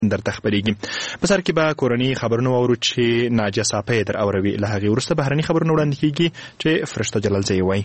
درته خبرېږي. په سر کې به کورني خبرونه واورو چې ناجیه صافی در اوروي. له هغې وروسته بهرني خبرونه وړاندې کېږي چې فرشته جلالزی وایي.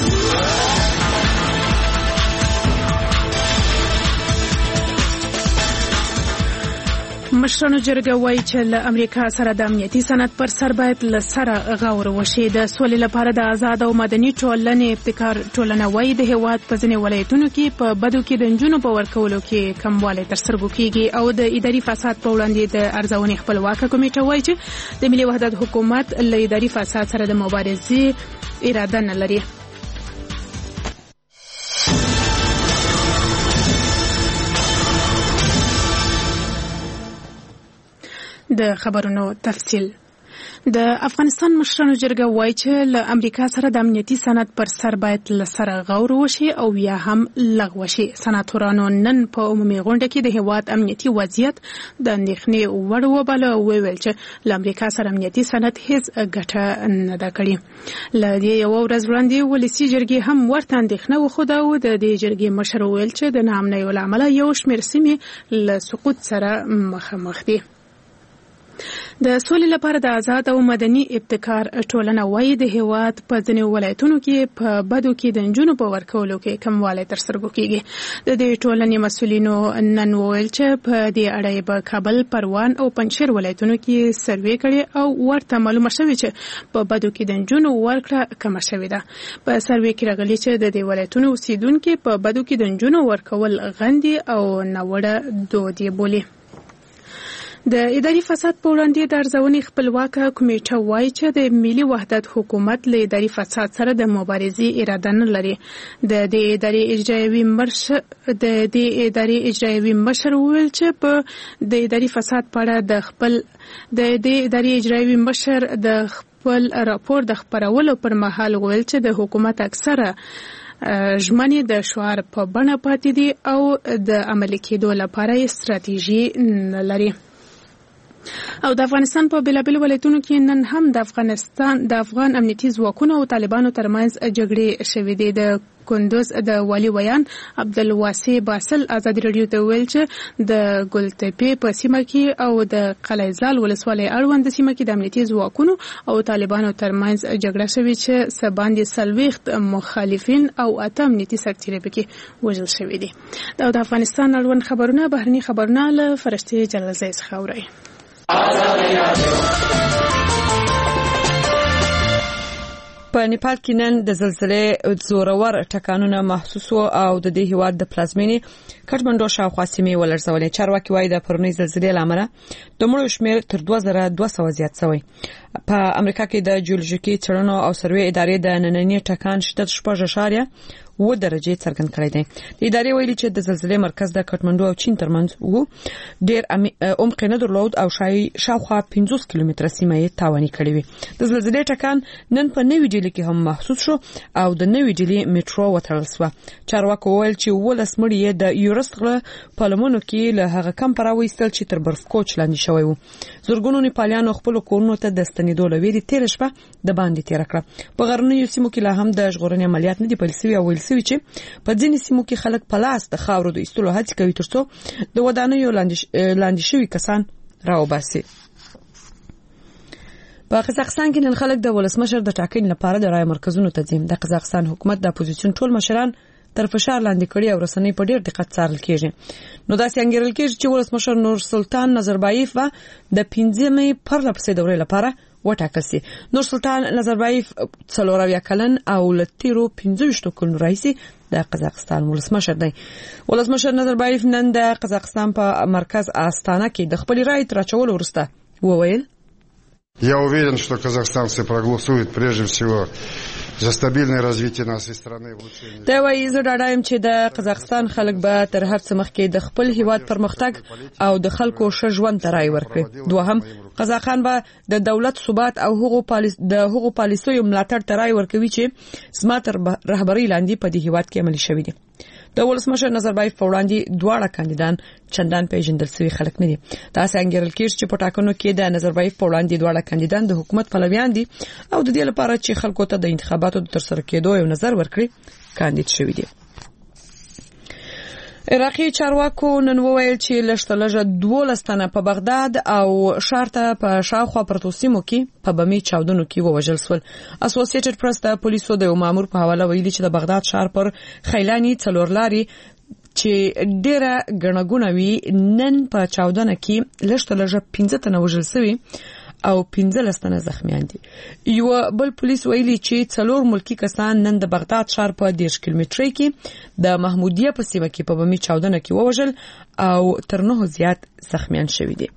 مشرانو جرګه وایي چې له امریکا سره د امنیتي سند پر سر باید له سره غور وشي. د سولې لپاره د آزاد او مدني ټولنې ابتکار ټولنه وایي د هېواد په ځینې ولایتونو کې په بدو کې د نجونو په ورکولو کې کموالی تر سترګو کېږي. او د اداري فساد په وړاندې د ارزونې خپلواکه کمیټه وایي چې د ملي وحدت حکومت له اداري فساد سره د مبارزې اراده نه لري. د خبرونو تفصیل. د افغانستان مشرانو جرګه وایي چې له امریکا سره د امنیتي سند پر سر باید له سره غور وشي او یا هم لغوه شي. سناتورانو نن په عمومي غونډه کې د هېواد امنیتي وضعیت د اندېښنې وړ وباله او وویل چې له امریکا سره امنیتي سند هیڅ ګټه نه ده کړې. له دې یوه ورځ وړاندې ولسي جرګې هم ورته اندېښنه وښوده او د دې جرګې مشر وویل چې د ناامنیو له امله یو شمېر سیمې له سقوط سره مخامخ دي. د سولې لپاره د آزاد او مدني ابتکار ټولنه وایي د هېواد په ځینې ولایتونو کې په بدو کې د نجونو په ورکولو کې کموالی تر سترګو کېږي. د دې ټولنې مسؤلینو نن وویل چې په دې اړه یې په کابل، پروان او پنجشیر ولایتونو کې سروې کړې او ورته معلومه شوې چې په بدو کې د نجونو ورکړه کمه شوې ده. په سروې کې راغلي چې د دې ولایتونو اوسیدونکي په بدو کې د نجونو ورکول غندي او ناوړه دود یې بولي. د اداري فساد په وړاندې د ارزونې خپلواکه کمیټه وایي چې د ملي وحدت حکومت له اداري فساد سره د مبارزې اراده نه لري. د دې اداري مشر وویل چې په د اداري فساد په اړه د اداري اجرایوي مشر د خپل راپور د خپرولو پر مهال وویل چې د حکومت اکثره ژمنې د شعار په بڼه پاتې دي او د عملي کېدو لپاره یې ستراتیژي نه لري. او د افغانستان په بېلابېلو ولایتونو کې نن هم د افغان امنیتي ځواکونو او طالبانو ترمنځ جګړې شوې دي. د کندوز د والي ویان عبدالواسع باسل ازادي راډیو ته وویل چې د ګلتپې په سیمه کې او د قلعه زال ولسوالۍ اړوند سیمه کې د امنیتي ځواکونو او طالبانو ترمنځ جګړه شوې چې څه باندې 40 مخالفین او 8 امنیتي سرتیري پکې وژل شوي دي. د افغانستان اړوند خبرونه بهرني خبرونه له فرشته جلالزی څخه اورئ. په نیپال کې نن د زلزلې زورور ټکانونه محسوس او د دې هیواد د پلازمینې کټمنډو شاوخوا سیمې ولړزولې. چارواکي وایي د پرونی زلزلې لامل د مړو شمېر تر 2200 زیات شوی. په امریکا کې د جیولوژیکي څېړنو او سروې ادارې د نننی ټکان شدت 6.7 درجه څرګند کړی دی. د ادارې ویلي چې د زلزلې مرکز د کټمنډو او چین ترمنځ وو، ډېر عمق نه درلود او شاوخوا 50 کیلومتره سیمه یې تاواني کړې وي. د زلزلې ټکان نن په نوې ډیلي کې هم محسوس شو او د نوې ډیلي میټرو وتړل شو. چارواکو ویل چې 12 مړي یې د یورست غره په لمنو کې له هغه کم پراوېستل چې تر برف کوچ لاندې شوی وو. زورګونو نیپالیانو خپل کورونو ته د ستنېدو لویري تیر شپه د باندې تیر کړه. په غرنیو سیمو کې لا هم د ژغورنې عملیات نه دي پیل شوي او ویل شوي چې په ځینې سیمو کې خلک په لاس د خاورو د ایستلو هڅې کوي ترڅو د ودانیو لاندې شوي کسان راوباسي. په قزاقستان کې نن خلک د ولسمشر د ټاکنې لپاره د رای مرکزونو ته ځي. د قزاقستان حکومت د اپوزیشن ټول مشران تر فشار لاندې کړي او رسنۍ په ډېر دقت څارل کېږي. نو داسې انګیرل کېږي چې ولسمشر نورسلطان نظربایف د 15مې پرله پسې دورې لپاره وټاکل شي. نورسلطان نظربایف 40 کلن او لتیرو 15 کلن راځي د قزاقستان ولسمشر دی. ولسمشر نظربایف نن د قزاقستان په مرکز آستانه کې د خپل رای تر اچولو وروسته وویل: Я уверен, что казахстанцы проголосуют прежде всего за стабильное развитие нашей страны. دا وایي زه ډاډه یم چې د قزاقستان خلک به تر هر څه مخکې د خپل هیواد پرمختګ او د خلکو ښه ژوند ته رای ورکړي. دوهم، قزاقستان به د دولت ثبات او هغو پالیسیو ملاتړ ته رای ورکوي چې زما تر رهبرۍ لاندې په دې هیواد کې عملي شوي دي. د ولسمشر نظربایف په وړاندې دواړه کاندیدان چندان پیژندل شوي خلک نه دي. داسې انګیرل کېږي چې په ټاکنو کې د نظربایف په وړاندې دواړه کاندیدان د حکومت پلویان دي او د دې لپاره چې خلکو ته د انتخاباتو د ترسره کېدو یو نظر ورکړي کاندید شوي دي. عراقي چارواکو نن وویل چې لږ 12 تنه په بغداد او شارته په شاوخوا پرتو سیمو کې په بمي چاودنو کې ووژل شول. اسوسییټډ پریس د پولیسو د مامور په حواله ویلي چې د بغداد ښار پر خیلانی څلورلاري چې ډیره غنغونه وی نن په چاودنه کې لږ 15 تنه وژل شوي او 15 تنه زخمیان دي. یو بل پولیس ویلي چې څلور ملکی کسان نن د بغداد ښار په 10 کیلومترۍ کې د محمودیه په سیمه کې په بمي چاودنه کې ووژل او تر 9 زیات زخمیان شوي دي.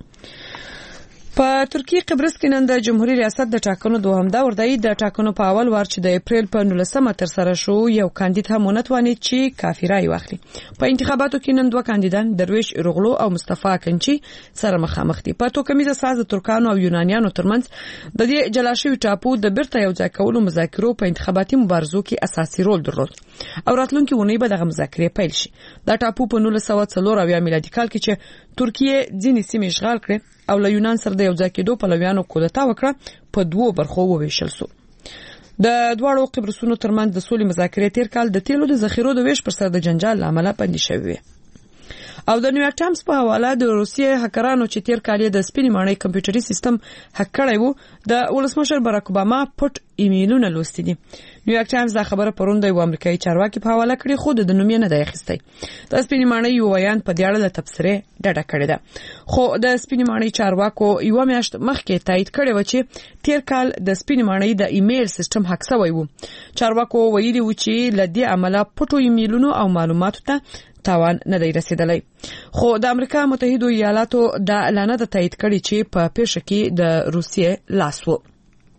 په ترکیه قبرس کې نن د جمهوریت ریاست د ټاکنو دوهم دور دی. د ټاکنو په اول وار چې د اپریل په 19 تر سره شو یو کاندید هم ونتوانید چې کافي رای واخلي. په انتخاباتو کې نن دوه کاندیدان درویش اروغلو او مصطفی کنچی سره مخامخ دي. په توکمیزه ساز د ترکانو او یونانیانو ترمنځ د دې جلاشوي ټاپو د بیرته یو ځای کولو مذاکرو په انتخاباتي مبارزو کې اساسي رول درلود او راتلونکي ونی به دغه مذاکرې پیل شي. دا ټاپو په 1904 میلادي کال کې چې ترکیه ځینې سیمې اشغال کړې او له یونان سره د یو ځای کېدو پلویانو کودتا وکړه په دوو برخو وویشل شو. د دواړو قبرسونو ترمنځ د سولې مذاکرې تیر کال د تیلو د ذخیرو د ویش پر سر د جنجال لامل بندي شوې. او د نیویارک ټایمز په حواله د روسیې هکرانو چې تیر کال د سپینې ماڼۍ کمپیوټري سیستم هک کړی وو د ولسمشر باراک اوباما پټ ایمیلونه لوستي دي. نیویارک ټایمز دا خبره پرون د یو امریکایي چارواکي په حواله کړې خو د نوم یې نه دی اخیستی. د سپینې ماڼۍ یو ویان په دې اړه د تبصرې ډډه کړې ده خو د سپینې ماڼۍ چارواکو یو میاشت مخکې تایید کړی و چې تیر کال د سپینې ماڼۍ د ایمیل سیستم هک شوی و. چارواکو ویلي و چې لدې عمله پټو ایمیلونو او معلوماتو ته تاوان نه دی رسیدلی. خو د امریکا متحده ایالاتو دا اعلان د تایید کړی چې په پیښه کې د روسیې لاس و.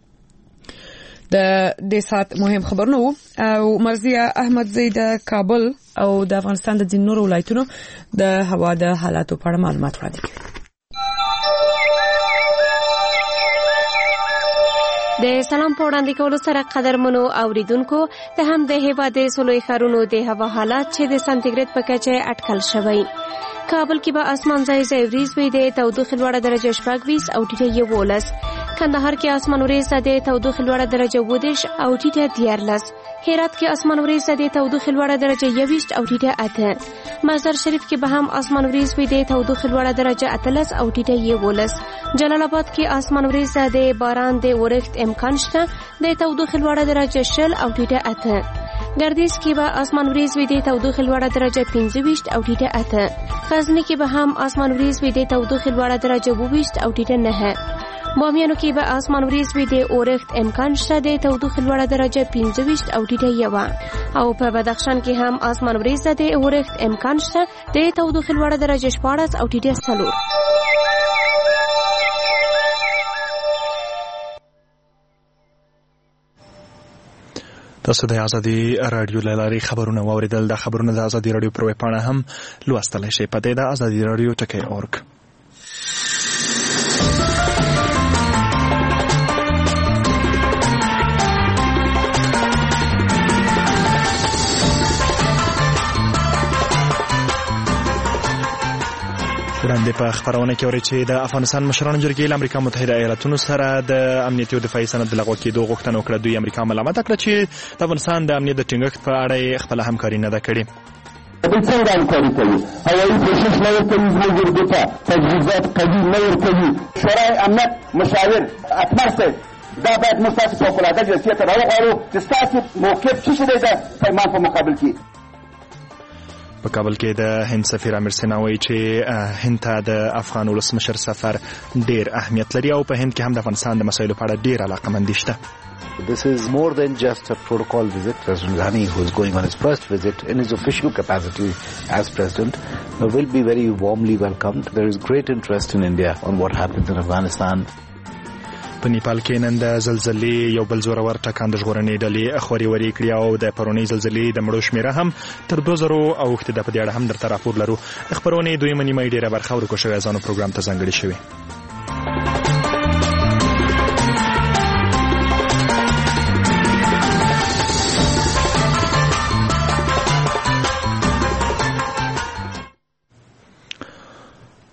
د سات مهم خبرونه وو او مرزیه احمد زید کابل او د افغانستان د ځینو نورو ولایتونو د هوا د حالاتو په اړه معلومات وړاندې کړي. د سلام په وړاندې کولو سره قدرمنو اوریدونکو ته هم د هیواد د سلوي ښارونو د هوا حالات چې د سانتیګریډ په کچه اټکل شوی. کابل کې به اسمان ځای ځای وریځ وي د تودوخې لوړه درجه 26 او ټیټه 11. کندهار کې اسمان وریځ د تودوخې لوړه درجه 22 او ټیټه 13. هرات کې اسمان وریځ د تودوخې لوړه درجه 21 او ټیټه 8. مزار شریف کې به هم اسمان وریځ وي د تودوخې لوړه درجه 13 او ټیټه 11. جلال آباد کې اسمان وریځ د باران د اورښت امکان شته د تودوخې لوړه درجه 20 او ټیټه 8. ګردیز کې به اسمان وریځ وي د تودوخې لوړه درجه 25 او ټیټه 8. غزنی کې به هم اسمان وریځ وي د تودوخې لوړه درجه 22 او ټیټه 9. بامیانو کې به اسمان وریځ وي د اورښت امکان شته د تودوخې لوړه درجه 25 او ټیټه 1. او په بدخشان کې هم اسمان وریځ د اورښت امکان شته د تودوخې لوړه درجه 14 او ټیټه 4. تاسو د ازادي رادیو لاري خبرونه واوریدل. د خبرونه د ازادي رادیو پر ویب پاڼه هم لوستل شي په د ازادي رادیو ټکی.org. وړاندې په خبرونه کې اوري چې د افغانستان مشرانو جرګې له امریکا متحده ایالاتونو سره د امنیتي او دفاعي سند لغوه کېدو غوښتنه وکړه. دوی امریکا ملامت کړه چې د افغانستان د امنیت د ټینګښت په اړه خپل همکاري نه ده کړې. څنګه همکاري کوي؟ هوایي کوشش نه ورکوي، زموږ جرګې ته تجهیزات قوي نه ورکوي. شورای امنیت مشاور اکبر صاحب دا باید موږ تاسو فوقالعاده جلسې ته راوغواړو چې ستاسو موقف څه شی دی د پیمان په مقابل کې. په کابل کې د هند سفیر امیر سینا وایي چې هند ته د افغان ولسمشر سفر ډیر اهمیت لري او په هند کې هم د افغانستان د مسایلو په اړه ډیر علاقمندي شته. This is more than just a protocol visit. President Ghani, who is going on his first visit in his official capacity as president, will be very warmly welcomed. There is great interest in India on what happens in Afghanistan. په نیپال کې نن د زلزلې یو بل زورور ټکان د ژغورنې ډلې خوري وري کړی او د پرونی زلزلې د مړو شمیره هم تر 2000 اوښته د په دې اړه هم درته راپور لرو. خبرونه دویمه نیمه ډیره برخه ورکو شوی ځانو پروګرام ته ځانګړي شوی.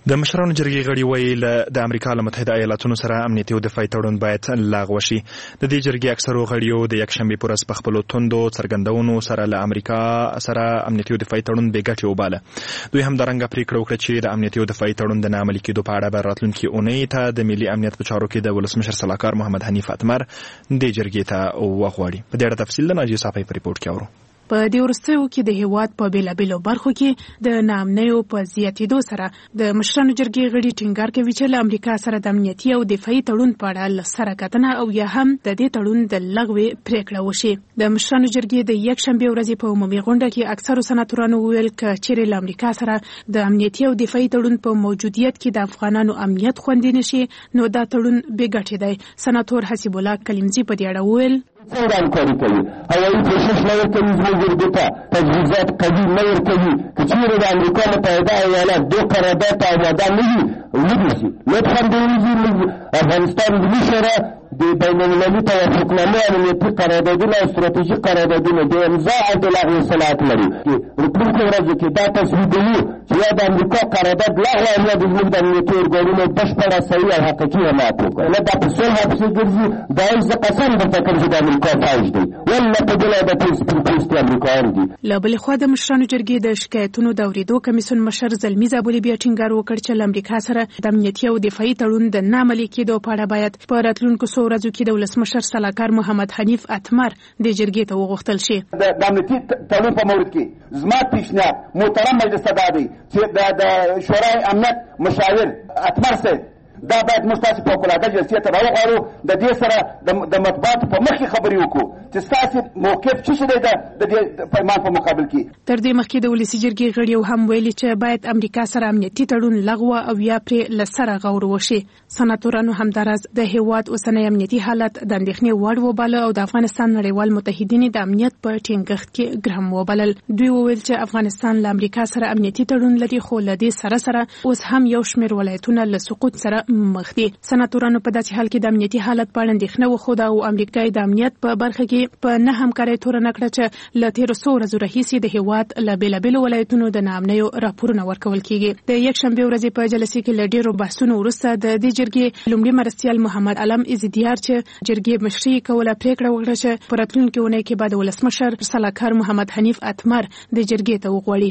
د مشرانو جرګې غړي ویل د امریکا له متحده ایالاتونو سره امنیتي او دفاعي تړون باید لغوه شي. د دې جرګې اکثرو غړیو د یکشنبې پر ورځ په خپلو توندو څرګندونو سره له امریکا سره امنیتي او دفاعي تړون بې ګټې وباله. دوی همدارنګه پریکړه وکړه چې د امنیتي او دفاعي تړون د نه عملي کېدو په اړه به راتلونکي اونۍ ته د ملي امنیت په چارو کې د ولسمشر سلاکار محمد حنیف اتمر دې جرګې ته وغواړي. په دې اړه تفصیل د ناجیه صافی په ریپورت کې اورو. په دې وروستیو کې د هیواد په بیلابیلو برخو کې د ناامنیو په زیاتېدو سره د مشرانو جرګې غړي ټینګار کوي چې له امریکا سره د امنیتي او دفاعي تړون په اړه له سره کتنه او یا هم د دې تړون د لغوې پریکړه وشي. د مشرانو جرګې د یکشنبې ورځې په عمومي غونډه کې اکثرو سناتورانو وویل چې چیرې له امریکا سره د امنیتي او دفاعي تړون په موجودیت کې د افغانانو امنیت خوندي نشي نو دا تړون بې ګټې دی. سناتور حسیب الله کلیمزی په دې اړه وویل څنګه همکاري کوي هوایي کوشش نه ورکوي زموږ جرګې ته تجهیزات قوي نه ورکوي که چیرې د امریکا متحده ایالات دو قرارداد ته آماده نه وي ونیسي لطفا د افغانستان ملي شورا د بینالمللي توافقنامې امنیتي قراردادونه او ستراتیژیک قراردادونه د امضا او د لغوې صلاحیت لري. راتلونکو ورځو کې دا تصویبوي چې یا د امریکا قرارداد لغوه او یا د زموږ د امنیتي ارګانونو بشپړه صحیح او حقیقي حمایت وکړي. نه دا په صلح پسې ګرځي دا زه قسم درته کوم چې د امریکا فوج دی والله په دې د سپین پوستي امریکایان دي. له بلې خوا د مشرانو جرګې د شکایتونو د اورېدو کمیسیون مشر زلمي زابلي بیا ټینګار وکړ چې له امریکا سره د امنیتي او دفاعي تړون د نه عملي کېدو په اړه باید په راتلونکو څو ورځو کې د ولسمشر سلاکار محمد حنیف اتمر د جرګې ته وغوښتل شي. د امنیتي تړون په مورد کې زما پیشنهاد محترم مجلس ته دی چې د شورای امنیت مشاور اتمر صاحب دا باید موږ تاسې فوقالعاده جلسې ته راوغواړو د دې سره د مطبوعاتو په مخ کې خبرې وکړو چې ستاسې موقف څه شی دی د دې پیمان په مقابل کې. تر دې مخکې د ولسي جرګې غړیو هم ویلي چې باید امریکا سره امنیتي تړون لغوه او یا پرې له سره غور وشي. سناتورانو همداراز د هیواد اوسنی امنیتي حالت د اندېښنې وړ وباله او د افغانستان نړیوال متحدین د امنیت په ټینګښت کې ګرهم وبلل. دوی وویل چې افغانستان له امریکا سره امنیتي تړون لري خو له دې سره اوس هم یو شمېر ولایتونه له سقوط سره مخ دي. سناتورانو په داسې حال کې د امنیتي حالت په اړه اندېښنه وښوده او امریکا د امنیت په برخه کې په نه همکارۍ تورنه کړه چې له تېرو څو ورځو راهیسې د هیواد له بېلابېلو ولایتونو د ناامنیو راپورونه ورکول کېږي. د یکشنبې ورځې په جلسې کې له ډېرو بحثونو وروسته د دې جرګې لومړي مرستیال محمد علم عزیدیار چې جرګې مشري کوله پریکړه وکړه چې په راتلونکې اونۍ کې به د ولسمشر سلاکار محمد حنیف اتمر د جرګې ته وغواړي.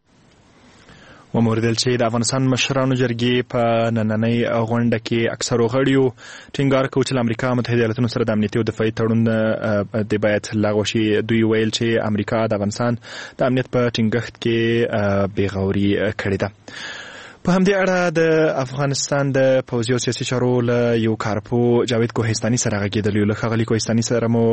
وموردل چې د افغانستان مشرانو جرګې په نننۍ غونډه کې اکثرو غړیو ټینګار کوي چې امریکا متحده ایالاتونو سره د امنیتي او دفاعي تړون د باید لغوه شي. دوی ویل چې امریکا د افغانستان د امنیت په ټینګښت کې بې غوري کړې ده. په همدې اړه د افغانستان د پوځي او سیاسي چارو له یو کارپو جاوید کوهستاني سره غږېدلی یو. له ښاغلي کوهستاني سره مو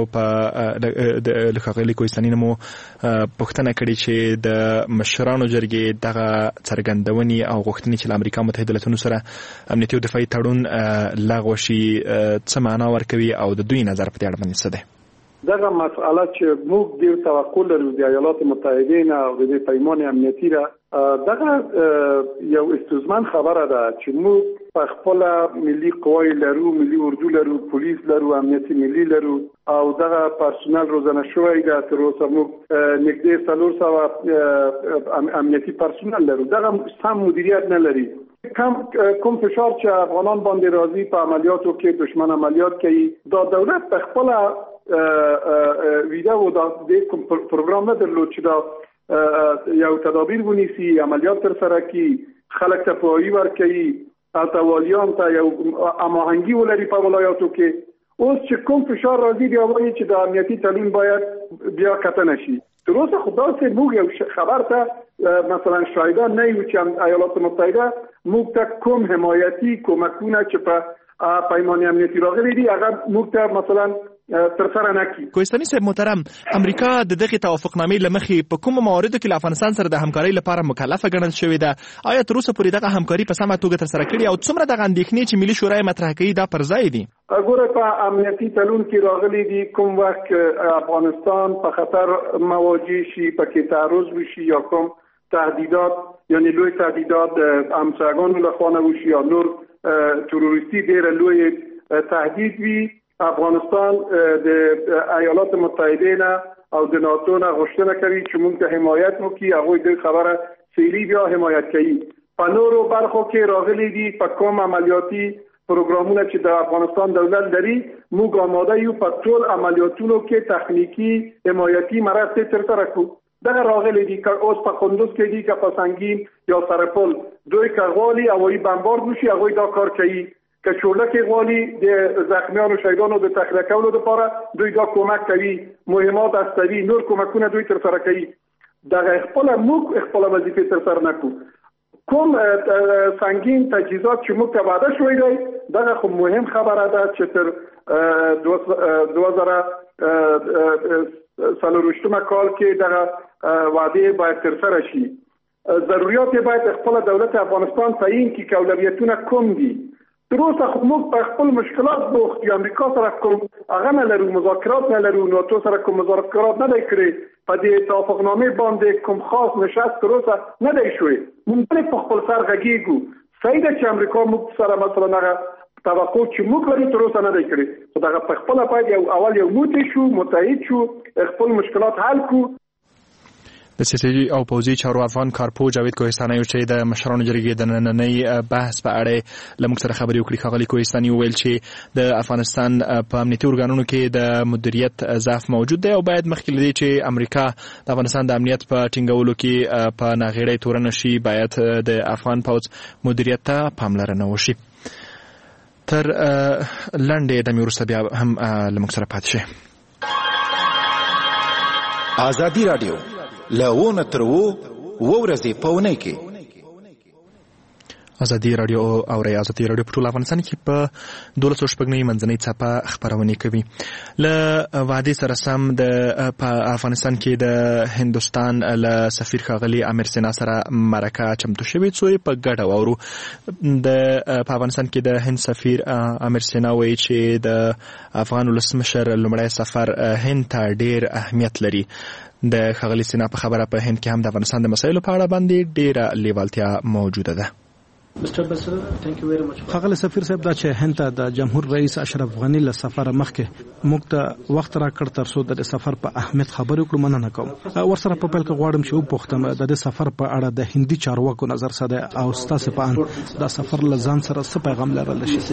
پوښتنه کړې چې د مشرانو جرګې دغه څرګندونې او غوښتنې چې له امریکا متحده ایالاتونو سره امنیتي او دفاعي تړون لغوه شي څه معنا ورکوي او د دوی نظر په دې اړه باندې څه دی؟ دغه مسئله چې موږ ډېر توقع لرو د ایالات متحده نه او د پیمان امنیتي را دغه یو استثمار خبره ده چې موږ په خپل ملي قوای لرو، ملي اردو لرو، پولیس لرو، امنیتي ملي لرو او دغه پرسونل روزانه شوی ده. تر اوسه موږ نږدې 400 امنیتي پرسونل لرو. دغه سم مدیریت نه لري. کوم فشار چې افغانان باندې راځي په عملیاتو کې دشمن عملیات کوي دا دولت په خپل ویډیو دا د پروګرام نه درلود چې دا یو تدابیر ونیسي عملیات تر سره کی خلک ته پوهاوی ورکړي او توالیان ته یو هماهنګي ولري په ولایاتو کې. اوس چې کوم فشار راځي بیا وایي چې د امنیتي تړون باید بیا کتنه شي. تر اوسه خو داسې موږ یو خبر ته مثلا شایده نه یو چې ایالات متحده موږ ته کوم حمایتي کومکونه چې په پیمان امنیتي راغلي دي هغه موږ ته مثلا تر سره نکړي. کوهستاني صاحب محترم، امریکا د دغه توافقنامې لمخې په کوم مواردو کې له افغانستان سره د همکارۍ لپاره مکلفه ګڼل شوې ده؟ آیا تر اوسه پورې دغه همکاري په سمه توګه تر سره کړې او څومره دغه اندېښنې چې ملي شورا مطرح کوي دا پر ځای دي؟ ګوره په امنیتي تړون کې راغلي دي کوم وخت افغانستان په خطر مواجه شي، پکې تعرض وشي یا کوم تهدیدات یعنی لوی تهدیدات همسایگانو لخوا وشي یا نور تروریستی ډېر لوی تهدید وي، افغانستان د ایالات متحده نه او د ناتو نه غوښتنه کوي چې موږ ته حمایت وکړي. هغوی د خبره فعلی بیا حمایت کوي. په نورو برخو کې راغلي دي په کوم عملیاتي پروګرامونه چې د افغانستان دولت لري موږ آماده یو په ټول عملیاتونو کې تخنیکی حمایتي مرستې ترسره کوو. دغه راغلي دي که اوس په قندوز کې دي که په سنگین یا سرپل دوی که غواړي هوایي بمبارد وشي هغوی دا کار کوي، که چورلکې غواړي د زخمیانو شهیدانو د تخلیه کولو لپاره دوی دا کمک کوي، مهمات هستوي نور کمکونه دوی ترسره کوي. دغه موږ خپله وظیفې ترسره نکړو. کوم سنگین تجهیزات چې موږ ته وعده شوی دی دغه خو مهم خبره ده چې تر 2023 کال کې دغه وعده باید ترسره شي. ضرورت باید خپل دولت افغانستان تعیین کړي چې اولویتونه کوم دي. تر اوسه خو موږ په خپل مشکلات بوخت یو، امریکا سره کوم هغه نه لرو، مذاکرات نه لرو، ناتو سره کوم مذاکرات نه دی کړی، په دې توافقنامې باندې کوم خاص نشست تر اوسه نه دی شوی. موږ په خپل سر غږیږو. صحیح ده چې امریکا موږ سره مثلا هغه توقع چې موږ لرو تر اوسه نه دی کړی، خو دغه په خپل باید یو موتی شو، متحد شو، خپل مشکلات حل کو. د سیاسي او پوځي چارو افغان کارپو جاوید کوهستاني چې د مشرانو جرګې د نننۍ بحث په اړه لمږ سره خبرې وکړي. ښاغلي کوهستاني وویل چې د افغانستان په امنیتي ارګانونو کې د مدیریت ضعف موجود دی او باید مخکې لدی چې امریکا د افغانستان د امنیت په ټینګولو کې په ناغېړۍ تورنه شي باید د افغان پوځ مدیریت ته پاملرنه وشي. تر لنډې دمې وروسته بیا هم لمږ سره پاتې شئ. ازادي راډیو لونه تر ورځې په اونۍ کې ازادي راډیو او ازادي راډیو په ټول افغانستان کې په 12 منځنۍ څپه خبرونه کوي. له وعده سره سم په افغانستان کې د هندستان له سفیر ښاغلي امیر سینا سره مرکه چمتو شوې څو په ګډه واورو. په افغانستان کې د هند سفیر امیر سینا وایي چې د افغان ولسمشر لومړی سفر هند ته ډیر اهمیت لري. د ښاغلي سینا په خبره په هند کې هم د افغانستان د مسایلو په اړه باندې ډیره لیوالتیا موجوده ده. ښاغلی سفیر صاحب، دا چې هند ته د جمهور رئیس اشرف غنی له سفر مخکې موږ ته وخت راکړ تر څو د سفر په اهمیت خبرې وکړو، مننه کوم. ورسره په پیل کې غواړم چې وپوښتم د دې سفر په اړه د هندي چارواکو نظر څه دی او ستاسو په اند دا سفر له ځان سره څه پیغام لرلی شي؟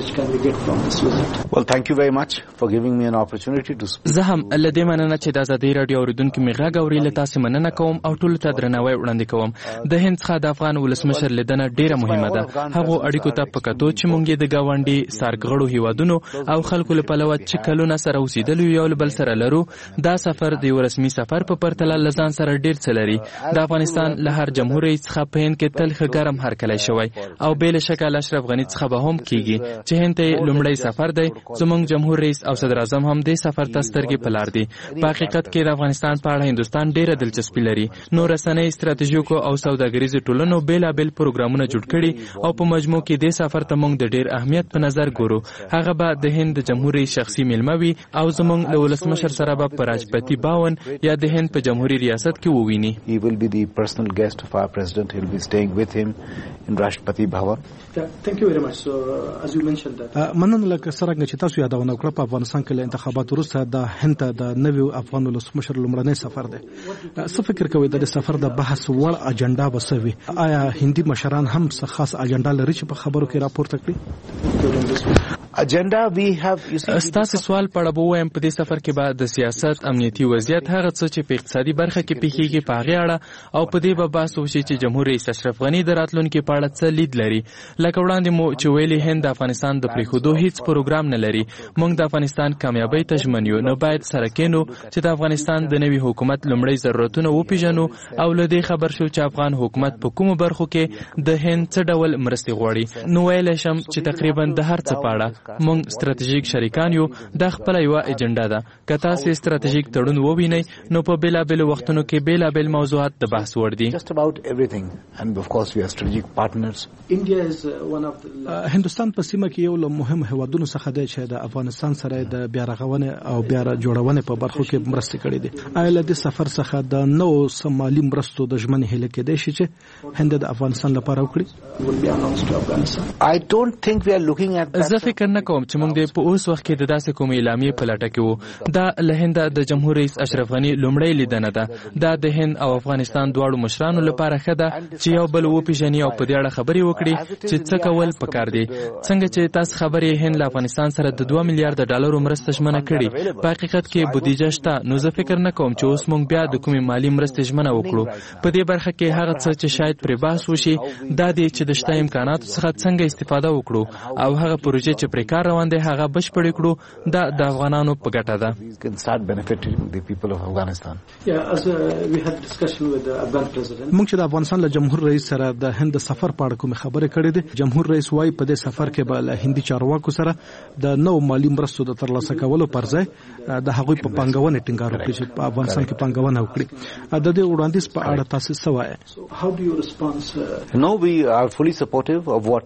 Well, thank you very much for giving me an opportunity to speak. زه هم له دې مننه چې د ازادي راډیو اوریدونکو می غږ اوري له تاسو مننه کوم او ټول ته درناوی وړاندې کوم. د هند څخه د افغان ولسمشر لیدنه ډیره مهمه ده. هغه اړیکو ته په کتو چې مونږ د گاونډي سارګړو هیوادونو او خلکو لپاره چې کلونه سره اوسېدل یو بل سره لرو، دا سفر د یو رسمي سفر په پرتله لزان سره ډیر څه لري. د افغانستان له هر جمهور رئیس څخه په هند کې تل ګرم هرکلی شوی او بل شکل اشرف غنی څخه به هم کیږي چې هند ته لومړی سفر دی. زموږ جمهور رئیس او صدر اعظم هم د سفر ته سترګې په لار دي. په حقیقت کې د افغانستان په اړه هندستان ډیره دلچسپي لري. نو رسنۍ، ستراتیژیکو او سوداګریزو ټولنو بیلابل پروګرامونه جوړ کړي او په مجموع کې د سفر ته موږ د ډیر اهمیت په نظر ګورو. هغه به د هند جمهور رئیس شخصي میلمه وي او زموږ له ولسمشر سره به په راجپتی باون یا د هند په جمهوریت ریاست کې وویني. He will be the personal guest of our president. He will be staying with him in Rashtrapati Bhavan. Thank you very much. So as you mentioned that مننه لکه څنګه چې تاسو یادونه وکړه په افغانستان کې له انتخاباتو وروسته د هند ته د نوي افغان ولسمشر لومړنی سفر دی. څه فکر کوئ د سفر د بحث وړ اجنډا وسوي؟ آیا هندي مشران هم څه خاص اجنډا لري چې په خبرو کې راپورته کړي؟ اجنډا we have ستاسو سوال په اړه وایم. په دې سفر کې به د سیاست، امنیتي وضعیت، هغه څه چې په اقتصادي برخه کې پیښیږي په هغه اړه او په دې به بحث وشي چې جمهور رئیس اشرف غنی د راتلونکي په اړه څه لید لري. لکه وړاندې مو چې ویلي هند د افغانستان د پریښودو هیڅ پروګرام نه لري. موږ د افغانستان کامیابی ته ژمن یو. نو باید سره کېنو چې د افغانستان د نوي حکومت لومړی ضرورتونه وپیژنو او له دې خبر شو چې افغان حکومت په کومو برخو کې د هند څه ډول مرستې غواړي. نو ویل شم چې تقریبا د هر څه په اړه مونږ ستراتیژیک شریکان یو. د خپل یو اجنډا ده. که تاسو ستراتیژیک تړون ووینئ نو په بیلابل وختونو کې بیلابل موضوعات د بحث وړ دي. Just about everything and of course we are strategic partners. India is one of the هندستان په سیمه کې یو له مهم هیوادونو څخه دی چې د افغانستان سره د بیا رغونې او بیا جوړونې په برخو کې مرسته کړې دي. آیا له دې سفر څخه د نو سمالي مرستو د ژمنې هیله کېدای شي چې هند د افغانستان لپاره وکړي؟ I don't think we are looking at that. زه فکر نه کوم چې موږ په اوس وخت کې د داسې کومې اعلامیې په لټه کې وو. دا له هند د جمهور رئیس اشرف غنی لومړی لیدنه ده. دا د هند او افغانستان دواړو مشرانو لپاره ښه ده چې یو بل وپیژني او په دې اړه خبرې وکړي چې څه کول پکار دي. څنګه چې تاسو خبرې هند له افغانستان سره د 2 میلیارډ ډالرو مرسته ژمنه کړې، په حقیقت کې بودیجه شته. نو زه فکر نه کوم چې اوس موږ بیا د کومې مالی مرستې ژمنه وکړو. په دې برخه کې هغه څه چې شاید پرې بحث وشي دا دی چې د شته امکاناتو څخه څنګه استفاده وکړو او هغه پروژې چې پرې کار روان دی هغه بشپړ کړو. دا د افغانانو په ګټه ده. موږ چې د افغانستان له جمهور رئیس سره د هند سفر په اړه کوم خبرې کړې دي. جمهور رئیس وايي په دې سفر کې به له هندي چارواکو سره د نو مالی مرستو د ترلاسه کولو پر ځای د هغوی په پانګونې ټینګار وکړي چې په افغانستان کې پانګونه وکړي. د دې وړاندیز په اړه تاسو څه وایي؟ No, we are fully supportive of what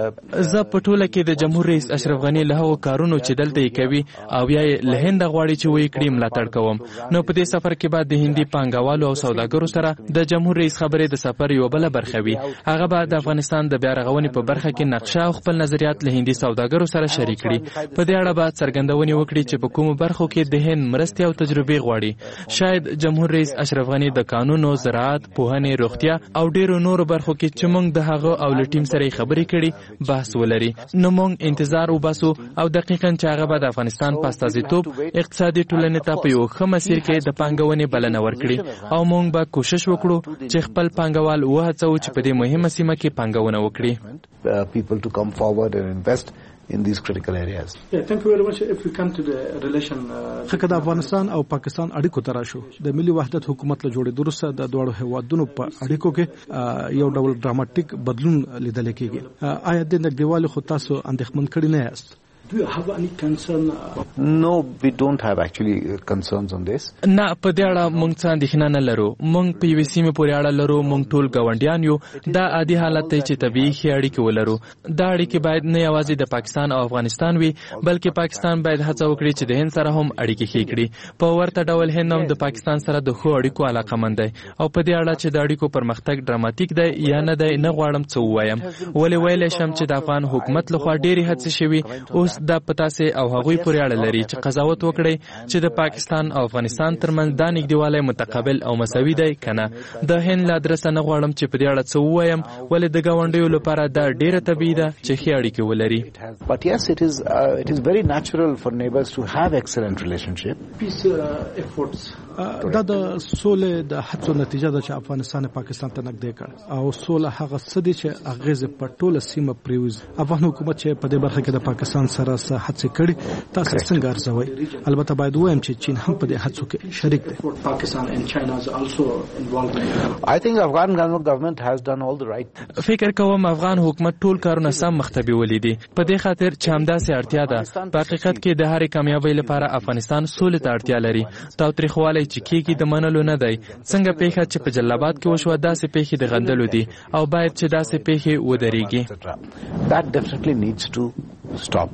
زه په ټوله کې د جمهور رئیس اشرف غنی له هغو کارونو چې دلته یې کوي او یا له هند غواړي چې وایي کړي ملاتړ کوم. نو په دې سفر کې بعد د هندي پانګوالو او سوداګرو سره د جمهور رئیس خبرې د سفر یو بل برخه وي. هغه به د افغانستان د بیا رغونې په برخه کې نقشه او خپل نظریات له هندي سوداګرو سره شریک کړي. په دې اړه به څرګندونې وکړي چې په کومو برخو کې د هند مرستې او تجربې غواړي. شاید جمهور رئیس اشرف غنی د قانون او زراعت، پوهنې، روغتیا او ډیرو نورو برخو کې چې موږ د هغه او له ټیم سره خبرې کړي بحث ولري. نو موږ انتظار وباسو او دقیقاً چې هغه به د افغانستان په استازیتوب اقتصادي ټولنې ته په یو ښه مسیر کې د پانګونې بلنه ورکړي او موږ به کوشش وکړو چې خپل پانګوال وهڅوو چې په دې مهمه سیمه کې پانګونه وکړي. people to come forward and invest in these critical areas. Thank you very much. If we come to the relation خکه د افغانستان او پاکستان اړیکو ته راشو، د ملي وحدت حکومت له جوړېدو وروسته د دواړو هیوادونو په اړیکو کې یو ډول ډراماټیک بدلون لیدل کېږي. آیا د نږدېوالي خو تاسو اندېښمن کړي نه یاست؟ Do you have any concern? No, we don't have actually concerns on this. نه، په دې اړه موږ څه اندېښنه نه لرو. موږ په یوې سیمې پورې اړه لرو. موږ ټول ګاونډیان یو. دا عادي حالت دی چې طبیعي ښې اړیکې ولرو. دا اړیکې باید نه یوازې د پاکستان او افغانستان وي بلکې پاکستان باید هڅه وکړي چې د هند سره هم اړیکې ښې کړي. په ورته ډول هند هم د پاکستان سره د ښو اړیکو علاقمند دی او په دې اړه چې د اړیکو پرمختګ ډراماتیک دی یا نه دی نه غواړم څه ووایم. ولې ویلی شم چې د افغان حکومت لخوا ډېرې هڅې شوي. اوس دا په تاسې او هغوی پورې اړه لري چې قضاوت وکړي چې د پاکستان او افغانستان ترمنځ دا نږدېوالی متقابل او مساوي دی که نه. د هند له ادرسه نه غواړم چې په دې اړه څه ووایم ولې د ګاونډیو لپاره دا ډېره طبیعي ده چې ښې اړیکې ولري. But yes, it is very natural for neighbors to have excellent relationship. Peace efforts دا د سولې د هڅو نتیجه ده چې افغانستان پاکستان ته نږدې کړ او سوله هغه څه دي چې اغیزه په ټوله سیمه پریوز. افغان حکومت چې په دې برخه کې د پاکستان سره هڅې کړي تاسو څنګه ارزوئ؟ البته باید وایم چې چین هم په دې هڅو کې شریک دی. Pakistan and China is also involved. I think Afghan government has done all the right. فکر کوم افغان حکومت ټول کارونه سم مخته بیولې دي. په دې خاطر چې همداسې اړتیا ده. په حقیقت کې د هرې کامیابۍ لپاره افغانستان سولې ته اړتیا لري. تاوتریخوالی چې کېږي د منلو نه دی. څنګه پیښه چې په جلال کې وشوه داسې پیښې د غندلو دي او باید چې داسې پیښې ودرېږي. That definitely needs to stop.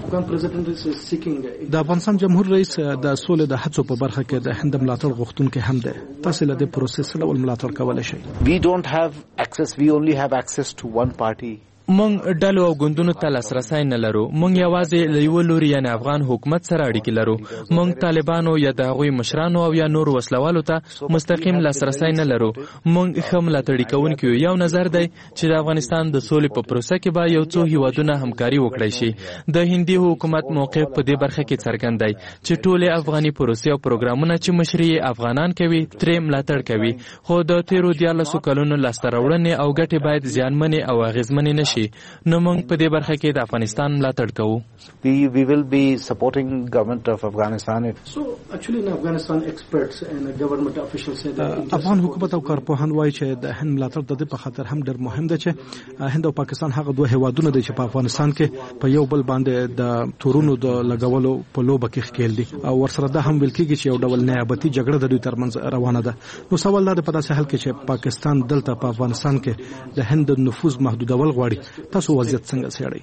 د افغانستان جمهور رئیس د سولې د هڅو په برخه کې د هند ملاتړ غوښتونکي هم دی. تاسو له دې پروسې سره ول ملاتړ کولای شئ؟ We don't have access. We only have access to one party. مونږ ډلو او ګوندونو ته لاسرسی نه لرو. مونږ یوازې له یو لوري یعنې افغان حکومت سره اړیکې لرو. مونږ طالبانو یا د هغوی مشرانو او یا نور وسلوالو ته مستقیم لاسرسی نه لرو. مونږ ښه ملاتړي کوونکي یو. یو نظر دی چې د افغانستان د سولې په پروسه کې به یو څو هیوادونه همکاري وکړی شي. د هندي حکومت موقف په دې برخه کې څرګند دی چې ټولې افغاني پروسې او پروګرامونه چې مشري افغانان کوي ترې ملاتړ کوي. خو د تیرو 14 کلونو لاسته راوړنې او ګټې باید زیانمنې او اغیزمنې نشي. نو موږ په دې برخه کې د افغانستان ملاتړ کوو. We will be supporting government of Afghanistan. So actually in Afghanistan experts and government officials say that افغان حکومت او کارپوهان وایي چې د هند ملاتړ د دې په خاطر هم ډېر مهم دی چې هند او پاکستان هغه دوه هیوادونه دي چې په افغانستان کې په یو بل باندې د تورونو د لګولو په لوبه کې ښکېل دي او ورسره دا هم ویل کېږي چې یو ډول نیابتي جګړه د دوی ترمنځ روانه ده. نو سوال دا دی په داسې حال کې چې پاکستان دلته په افغانستان کې د هند نفوذ محدودول غواړي تاسو وضعیت څنګه څېړئ؟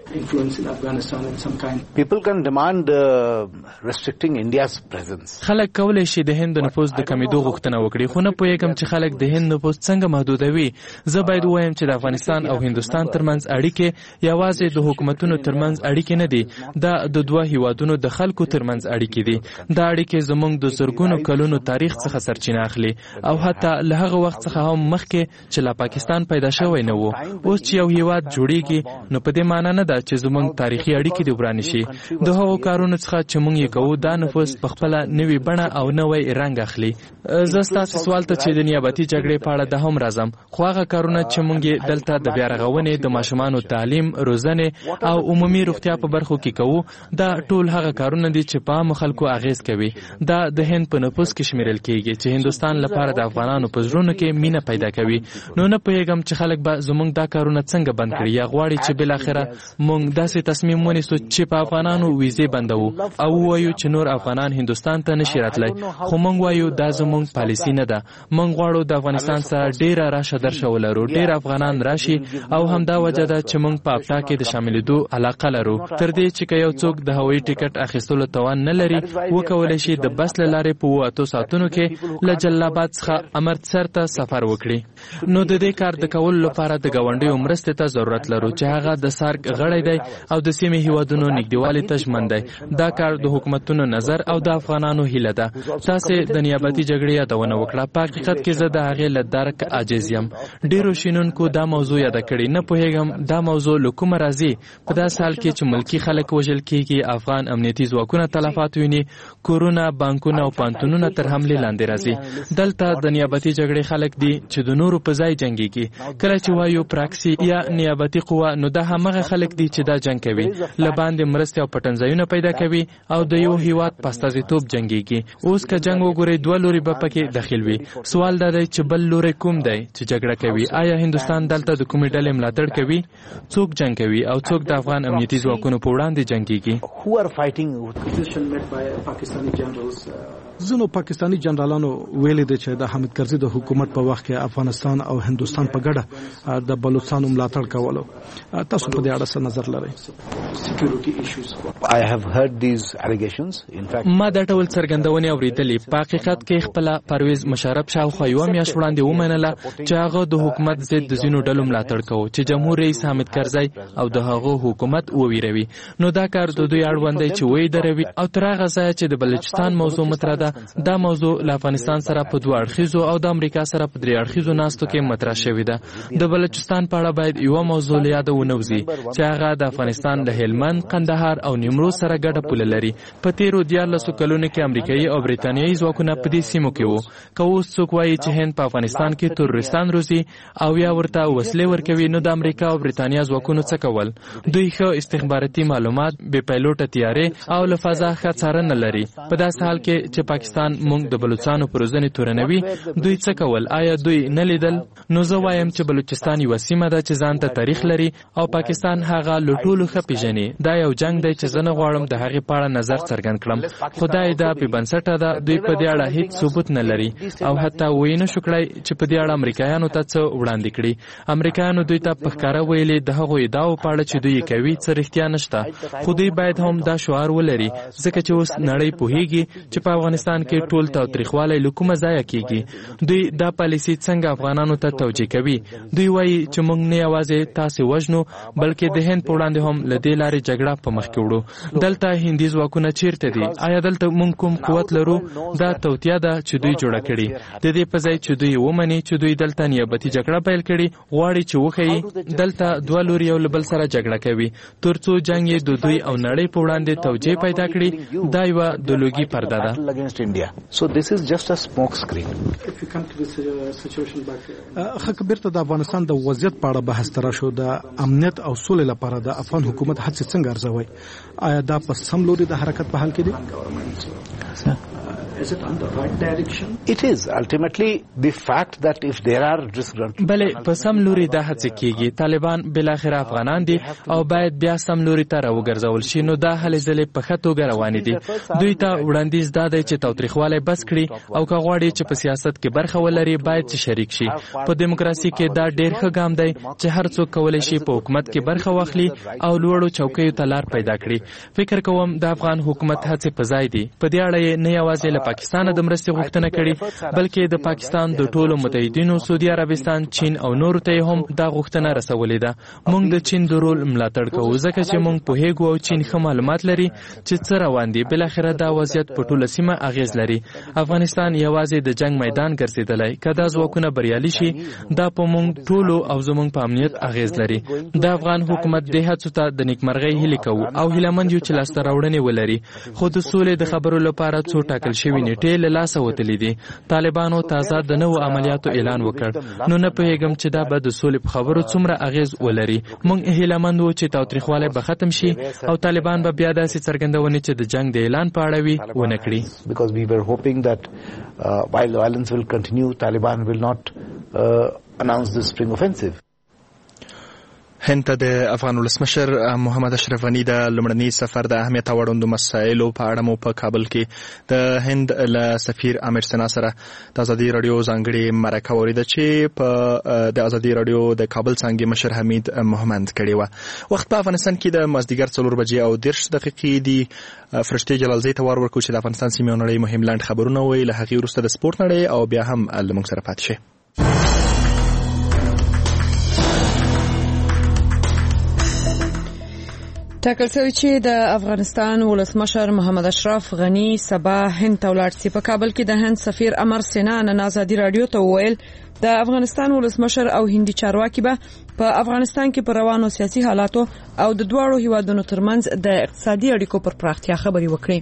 influence in Afghanistan in some kind. People can demand restricting India's presence. خلک کولای شي د هند نفوذ د کمیدو غوښتنه وکړي، خو نه پوهیږم چې خلک د هند نفوذ څنګه محدودوي. زه باید ووایم چې د افغانستان او هندستان ترمنځ اړیکې یوازې د حکومتونو ترمنځ اړیکې نه دي، دا د دوه هیوادونو د خلکو ترمنځ اړیکې دي. دا اړیکې زموږ د زرګونو کلونو تاریخ څخه سرچینه اخلي او حتی له هغه وخت څخه هم مخکې چې لا پاکستان پیدا شوی نه و. اوس چې یو هیواد جوړیږي نو په دې معنی نه ده چې زموږ تاریخي اړیکې دې ورانې شي. د هغو کارونو څخه چې موږ یې کوو دا نفوذ په خپله نوې بڼه او نوی رنګ اخلي. زه ستاسو سوال ته چې د نیابتي جګړې په اړه د هم راځم، خو هغه کارونه چې موږ یې دلته د بیا رغونې، د ماشومانو تعلیم، روزنې او عمومي روغتیا په برخو کې کوو، دا ټول هغه کارونه دي چې په عامو خلکو اغیز کوي. دا د هند په نفوذ کې شمیرل کیږي چې هندستان لپاره د افغانانو په زړونو کې مینه پیدا کوي. نو نه پوهیږم چې خلک به زموږ دا کارونه څنګه بند کړي یا غواړي چې بالاخره موږ داسې تصمیم ونیسو چې په افغانانو ویزې بندوو او وایو چې نور افغانان هندستان ته نشي راتلی. خو موږ وایو دا زموږ پالیسي نه ده. موږ غواړو د افغانستان سره ډیره راشه درشه ولرو، ډیر افغانان راشي او همدا وجه ده چې موږ په افتا کې د شاملېدو علاقه لرو. تر دې چې که یو څوک د هوایي ټیکټ اخیستلو توان نه لري، وکولی شي د بس له لارې په 8 ساعتونو کې له جلال آباد څخه امرتسر ته سفر وکړي. نو د دې کار د کولو لپاره د ګاونډیو مرستې ته ضرورت لرو چې هغه د سارک غړی دی او د سیمې هیوادونو نږدېوالي ته ژمن دی. دا کار د حکومتونو نظر او د افغانانو هیله ده. تاسې د نیابتي جګړې یادونه وکړه. په حقیقت کې زه د هغې له درک عاجز یم. ډېرو شنونکو دا موضوع یاده کړې. نه پوهیږم دا موضوع له کومه راځي. په داسې حال کې چې ملکي خلک وژل کېږي، افغان امنیتي ځواکونه تلفات ویني، کورونه، بانکونه او پانتونونه تر حملې لاندې راځي. دلته د نیابتي جګړې خلک دي چې د نورو په ځای جنګېږي. کله چې وایو پراکسي یا نیابتي قوه، نو دا همغه خلک دي چې دا جنګ کوي، له باندې مرستې او پټنځایونه پیدا کوي او د یو هیواد په استازیتوب جنګېږي. اوس که جنګ وګورئ، دوه لوري به پکې داخل وي. سوال دا دی چې بل لوری کوم دی چې جګړه کوي؟ آیا هندستان دلته د کومې ډلې ملاتړ کوي؟ څوک جنګ کوي او څوک د افغان امنیتي ځواکونو په وړاندې جنګېږي؟ ځینو پاکستاني جنرالانو ویلي دي چې د حامد کرزي د حکومت په وخت کې افغانستان او هندستان په ګډه د بلوچستان ملاتړ کولو. تاسو په دې اړه څه نظر لرئ؟ I have heard these allegations. In fact, ما دا ټول څرګندونې اورېدلې. په حقیقت کې خپل پرویز مشرف شاوخوا یو میاشت وړاندې ومنله چې هغه د حکومت ضد د ځینو ډلو ملاتړ کوي چې جمهور رئیس حامد کرزي او د هغه حکومت وویروي. نو دا کار د دوی اړوند دی چې وې دروي او تر هغه ځایه چې د بلوچستان موضوع مطرح ده. دا موضوع له افغانستان سره په 2 اړخیزو او د امریکا سره په 3 اړخیزو ناستو کې مطرح شوې ده. د بلوچستان په اړه باید یو موضوع له یاده ونوځي چې هغه د افغانستان له هلمند، قندهار او نیمروز سره ګډه پوله لري. په تیرو 14 کلونو کې امریکایي او بریتانیایي ځواکونه په دې سیمو کې وو. که اوس څوک وایي چې هند په افغانستان کې تروریستان روزي او یا ورته وسلې ورکوي، نو د امریکا او بریتانیا ځواکونو څه کول؟ دوی ښه استخباراتي معلومات، بې پایلوټه تیارې او له فضا ښه څارنه لري. په داسې حال کې چې پاکستان موږ د بلوچستانو پر روزنې تورنوي، دوی څه کول؟ آیا دوی نه لیدل؟ نو زه وایم چې بلوچستان یوه سیمه ده چې ځان ته تاریخ لري او پاکستان هغه له ټولو ښه پیژني. دا یو جنګ دی چې زه نه غواړم د هغې په اړه نظر څرګند کړم. خو دا ادعا بې بنسټه ده. دوی په دې اړه هیڅ ثبوت نه لري او حتی ویې نه شو کړی چې په دې اړه امریکایانو ته څه وړاندې کړي. امریکایانو دوی ته په ښکاره ویلي د هغو ادعاو په اړه چې دوی کوي څه رښتیا نشته. خو دوی باید هم دا شعار ولري، ځکه چې اوس نړۍ پوهیږي چې په افغانستان کې ټول تاوتریخوالی له کومه ځایه کیږي. دوی دا پالیسي څنګه افغانانو ته توجیه کوي؟ دوی وایي چې موږ نه یوازې تاسې وژنو، بلکې د هند په وړاندې هم له دې لارې جګړه په مخ کې وړو. دلته هندي ځواکونه چیرته دي؟ آیا دلته موږ کوم قوت لرو؟ دا توطیه ده چې دوی جوړه کړي. د دې په ځای چې دوی ومني چې دوی دلته نیابتي جګړه پیل کړي، غواړي چې وښیي دلته دوه لوري یو له بل سره جګړه کوي ترڅو جنګ یې د دوی او نړۍ په وړاندې توجیه پیدا کړي. دا یوه د لوګي پرده ده. So this is just a smoke screen. خو بیرته د افغانستان د وضعیت په اړه بحث تر شو. د امنیت او سولې لپاره د افغان حکومت هڅې څنګه ارزوي؟ آیا دا په سم لوري د حرکت په حال کې دي؟ Is it on the right direction? It is. Ultimately, the fact that if there are risk ground. بلې په سم لوري دا هڅه کیږي. طالبان بلاخره افغانان دي او باید بیا سم لوري ته راوګرځول شي. نو دا هلې ځلې په ښه توګه روانې دي. دوی ته وړاندیز دا دی چې تاوتریخوالی بس کړي او که غواړي چې په سیاست کې برخه ولري باید چې شریک شي. په دیموکراسي کې دا ډېر ښه ګام دی چې هر څوک کولی شي په حکومت کې برخه واخلي او لوړو چوکیو ته لار پیدا کړي. فکر کوم د افغان حکومت هڅې په ځای دي. په دې اړه یې نه یوازې له پاکستانه د مرستې غوښتنه کړې بلکې د پاکستان د ټولو متحدینو سعودي عربستان، چین او نورو ته هم دا غوښتنه رسولې ده. موږ د چین د رول ملاتړ کوو ځکه چې موږ پوهیږو او چین ښه معلومات لري چې څه روان دي. بلاخره دا وضعیت په ټوله سیمه اغیز لري. افغانستان یوازې د جنگ میدان ګرځېدلی. که دا ځواکونه بریالي شي دا په موږ ټولو او زموږ په امنیت اغیز لري. د افغان حکومت دې هڅو ته د نیکمرغۍ هیلې کوو او هیلهمند یو چې لاسته راوړنې ولري. خو د سولې د خبرو لپاره څو ټاکل شوي نیټې له لاسه وتلي دي. طالبانو تازه د نوو عملیاتو اعلان وکړ. نو نه پوهیږم چې دا به د سولې په خبرو څومره اغیز ولري. موږ هیلهمند وو چې تاوتریخوالی به ختم شي او طالبان به بیا داسې څرګندونې چې د جنگ د اعلان په اړه وي ونه کړي. Because we were hoping that while the violence will continue, Taliban will not announce the spring offensive. هند ته د افغان ولسمشر محمد اشرف غني د لومړني سفر د اهمیت وړاندو مسایلو په اړه مو په کابل کې د هند له سفیر امیر سنا سره د ازادي رادیو ځانګړي مرکه وریده چې په د ازادي رادیو د کابل څنګه مشر حمید محمد کړي و. وخت په افغانستان کې د مازدیګر 4 بجې او 10 دقیقې دی. فرشته جلالزی ته ور ورکو چې د افغانستان سیمه نړۍ مهم لاند خبرونه وی له هغې وروسته د سپورت نړۍ او بیا هم موږ سره پاتې شي. ټاکل شوی چې د افغانستان ولسمشر محمد اشرف غني سبا هند ته ولاړ شي. په کابل کې د هند سفیر امر سنا نن ازادي رادیو ته وویل د افغانستان ولسمشر او هندي چارواکي به په افغانستان کې پر روانو سیاسي حالاتو او د دواړو هیوادونو ترمنځ د اقتصادي اړیکو پر پراختیا خبرې وکړي.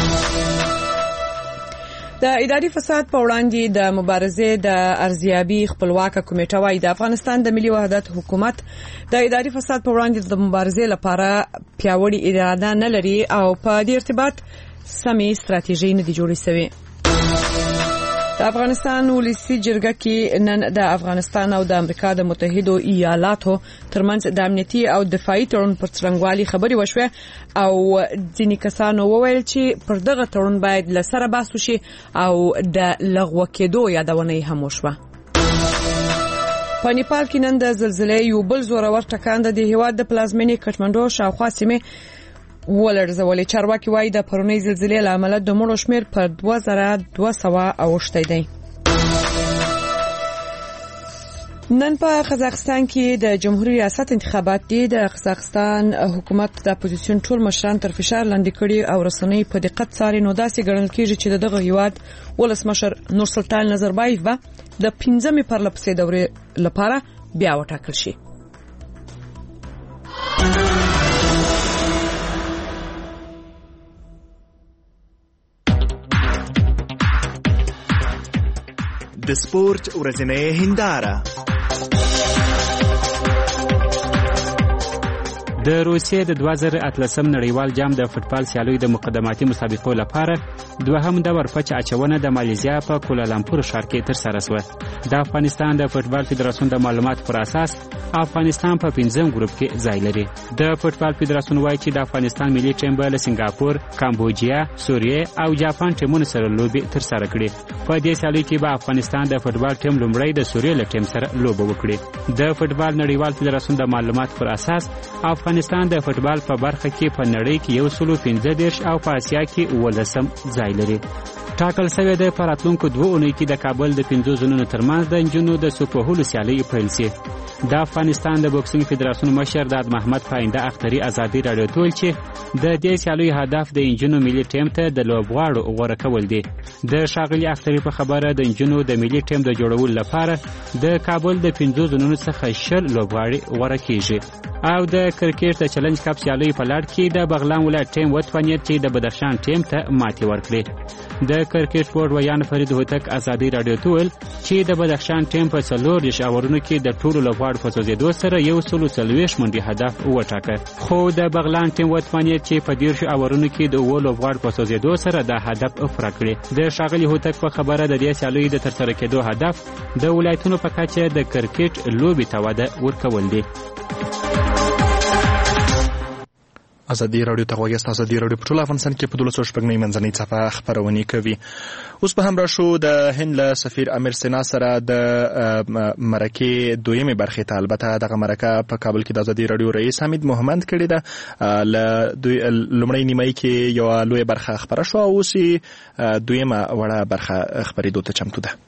د اداري فساد په وړاندې د مبارزې د ارزیابي خپلواکه کمیټه وايي د افغانستان د ملي وحدت حکومت د اداري فساد په وړاندې د مبارزې لپاره پیاوړې اراده نه لري او په دې ارتباط سمې ستراتیژي نه دي جوړې شوې. د افغانستان ولسی جرګه کې نن د افغانستان او د امریکا د متحدو ایالاتو ترمنځ د امنیتي او دفاعي تړون پر څرنګوالي خبرې وشوه او ځینې کسانو وویل چې پر دغه تړون باید له سره بحث وشي او د لغوه کېدو یادونه هم وشوه. په نیپال کې نن د زلزلې یو بل زورور ټکان د هیواد د پلازمینې کټمنډو شاوخوا سیمې ولړزولې. چارواکي وایي د پرونی زلزلې له امله د مړو شمېر پر 2200 اوښتی دی. نن په قزاقستان کې د جمهوریت ریاست انتخابات دي. د قزاقستان حکومت د اپوزیسیون ټول مشران تر فشار لاندې کړي او رسنۍ په دقت څاري. نو داسې ګڼل کېږي چې دغه هیواد ولسمشر نورسلطان نظربایف به د 15مې پرلپسې دورې لپاره بیا وټاکل شي. د سپورت ورځنۍ هنداره. د روسیې د 2018 نړیوال جام د فوتبال سیالیو د مقدماتي مسابقو لپاره دوهم دور پچ اچونه د مالیزیا په کولالامپور ښار کې ترسره شوه. د افغانستان د فوتبال فدراسیون د معلوماتو پر اساس افغانستان په 5م ګروپ کې ځای لري. د فوتبال فدراسیون وایي چې د افغانستان ملي ټیم به له سنگاپور، کامبوجیا، سوریه او جاپان ټیمونو سره لوبي ترسره کړي. په دې سیالیو کې به افغانستان د فوتبال ټیم لومړی د سوریه له ټیم سره لوبه وکړي. د فوتبال نړیوال فدراسیون د معلوماتو پر اساس افغانستان د فوتبال په برخه کې په نړۍ کې 115 او په اسیا کې 18 ځای لري. ټاکل شوی د راتلونکو 2 اونۍ کې د کابل د 5 زونونو ترمنځ د انجونو د سوپوهلو سیالي پیل شي. د افغانستان د بوکسینګ فدراسیون مشر داد محمد پاینده اختری ازادي رادیو ته ویل چې د دې سیالي هدف د انجونو ملي ټیم ته د لوبغاړو غوړه کول دي. د شاغلي اختری په خبره د انجونو د ملي ټیم د جوړولو لپاره د کابل د 5 زونونو څخه 10 لوبغاړي غوړه کیږي. او د کرکټ د چیلنج کپ سیالي په لړ کې د بغلان ولایت ټیم وتوانید چې د بدخشان ټیم ته ماتې ورکړي. د کرکټ بورډ ویان فرید هوتک ازادي رادیو ته ویل چې د بدخشان ټیم په 4 اورونو کې د ټولو لوبغاړو په سوځېدو سره 140 منډي هدف وټاکه، خو د بغلان ټیم وتمنیت چې په 10 اورونو کې د 9 لوبغاړو په سوځېدو سره د هدف افرا کړی. د ښاغلي هوتک په خبره د دې سیالیو د ترسره کېدو هدف د ولایتونو په کچه د کرکټ لوبې ته وده ورکول دي. ازادي رادیو ته غوږی تاسو ازادي رادیو په ټول افغانستان کې په 12 منځنۍ صفحه خبرونه کوي. اوس به هم راشو د هند له سفیر امیر سینا سره د مرکه دویمه برخه ته. البته دغه مرکه په کابل کې د ازادي رادیو رئیس حمید محمد کړی ده. لومړی نیمه کې یو لوی برخه خبره شو او اوس دویمه وړه برخه خبرېدو ته چمتو ده.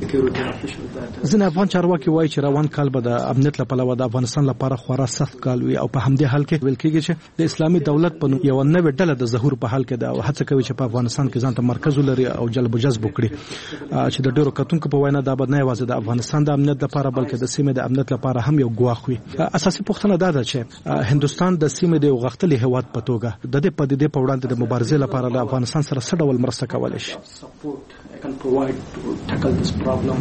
ځینې افغان چارواکي وایي چې روان کال به د امنیت لپاره د افغانستان لپاره خورا سخت کال وي او په همدې حال کې ویل کېږي چې د اسلامي دولت په نوم یو نوې ډله د ظهور په حال کې ده او هڅه کوي چې په افغانستان کې ځان ته مرکز ولري او جلب و جذب وکړي، چې د ډیرو کتونکو په وینا دا به نه یوازې د افغانستان د امنیت لپاره بلکې د سیمې د امنیت لپاره هم یو ګواښ وي. اساسي پوښتنه دا ده چې هندستان د سیمې د غښتلي هیواد په توګه د دې پدیدې په وړاندې د مبارزې لپاره له افغانستان سره څه ډول مرسته کولی شي؟ Can provide to tackle this problem.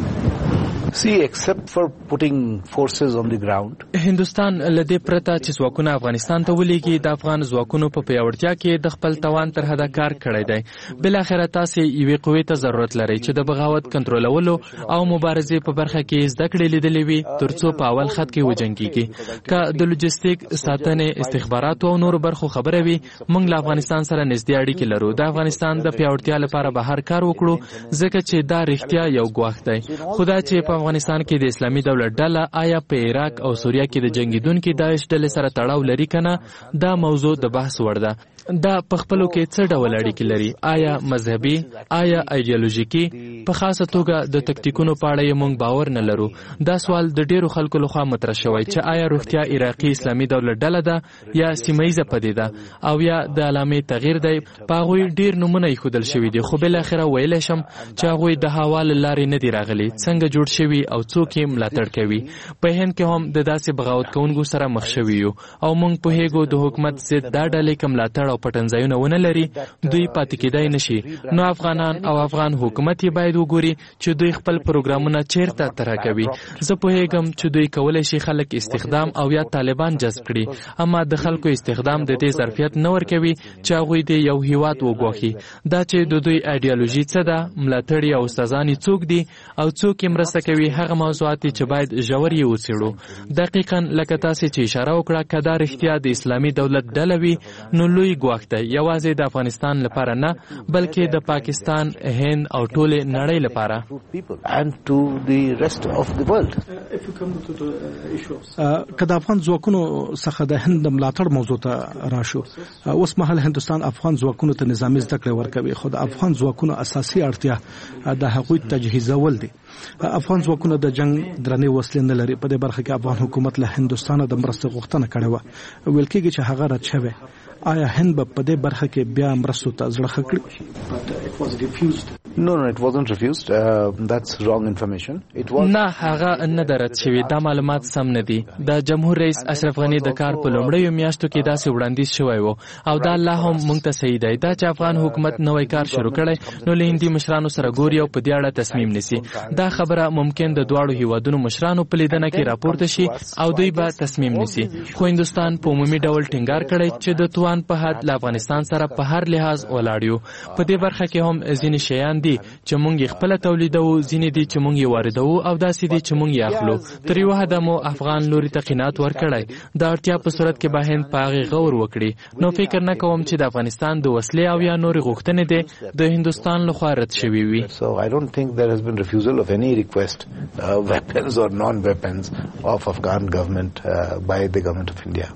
See, except for putting forces on the ground, هندستان لدې پرته چې ځواکونه افغانستان ته ولېږي د افغان ځواکونو په پیاوړتیا کې د خپل توان تر حده کار کړی دی. بل اخره تاسو یوې قوې ته ضرورت لرئ چې د بغاوت کنټرولولو او مبارزې په برخه کې زده کړې لیدلې وي ترڅو په اول خط کې وجنګيږي. که د لوجستیک ساتنې استخبارات او نور برخو خبره وي موږ له افغانستان سره نږدې اړیکې لرو. د افغانستان د پیاوړتیا لپاره به هر کار وکړو ځکه چې دا رښتیا یو ګواښ دی. خدا چې په افغانستان کې د اسلامي دولت ډله آیا په عراق او سوریه کې د جنگیدونکو داعش ډلې سره تړاو لري کنه دا موضوع د بحث وړ ده. دا په خپلو کې څه ډول اړیکې لري؟ آیا مذهبي، آیا ایډیالوژیکي؟ په خاصه توګه د تکتیکونو په اړه موږ باور نه لرو. دا سوال د ډیرو خلکو لخوا مطرح شوی چې آیا روغتیا عراقي اسلامي دولت ډله ده یا سیمه‌یزه پدیده او یا د علامې تغییر دی. په هغوی ډیر نمونه ایښودل شوي دي خو بل اخره ویلی شم چې هغوی د هوا له لارې نه دي راغلي، څنګه جوړ شوي او څوک یې ملاتړ کوي. په هند کې هم د داسې بغاوت کوونکو سره مخ شوي یو او موږ پوهیږو د حکومت ضد دا ډلې کوم ملاتړ او پټنځایونه ونه لري دوی پاتې کېدای نشي. نو افغانان او افغان حکومت یې باید وګوري چې دوی خپل پروګرامونه چیرته طرح کوي. زه پوهیږم چې دوی کولای شي خلک استخدام او یا طالبان جذب کړي، اما د خلکو استخدام د دې ظرفیت نه ورکوي چې هغوی د یو هیواد وګواښي. دا چې د دوی ایډیالوژي څه ده، ملاتړي او استادان څوک دي او څوک یې مرسته کوي، هغه موضوعات چې باید ژور یې وڅېړو. دقیقاً لکه تاسې چې اشاره وکړه که دا رښتیا د اسلامي دولت ډله وي نو لوی ګواښ دی، یوازې د افغانستان لپاره نه بلکې د پاکستان، هند او ټولې نړۍ لپاره. که د افغان ځواکونو څخه د هند ملاتړ موضوع ته راشو، اوس مهال هندستان افغان ځواکونو ته نظامي زده کړې ورکوي خو د افغان ځواکونو اساسي اړتیا د هغوی تجهیزول دي. افغان ځواکونه د جنگ درنې وسلې نه لري. په دې برخه کې افغان حکومت له هندستان د مرستې غوښتنه کړې و، ویل کېږي چې هغه رد شوی. آیا هند به په دې برخه کې بیا مرستو ته زړه ښه کړي؟ No, it wasn't refused. That's wrong information. It was نه هغه نه درد شوی. دا معلومات سم نه دي. د جمهور رئیس اشرف غنی د کار په لومړیو میاشتو کې داسې وړاندیز شوی و او دا الله هم موږ ته صحیح دی. دا چې افغان حکومت نوې کار شروع کړي نو له هندي مشرانو سره ګوري او په دې اړه تصمیم نیسي. دا خبره ممکن د دواړو هیوادونو مشرانو په لیدنه کې راپورته شي او دوی به تصمیم نیسي. خو هندستان په عمومي ډول ټینګار کړی چې د توان په حد له افغانستان سره په هر لحاظ ولاړ یو. په دې برخه کې هم ځینې شیان دي چې موږ خپل تولیدوو، ځینې دي چې موږ یې واردوو او داسې دي چې موږ یې اخلو. تر یو حده مو افغان لوري ته قناعت ورکړی. د اړتیا په صورت کې به هند په هغې غور وکړي. نو فکر نه کوم چې د افغانستان د وسلې او یا نورې غوښتنې دي د هندوستان لخوا رد شوي وي. So I don't think there has been refusal of any request, weapons or non-weapons of Afghan government by the government of India.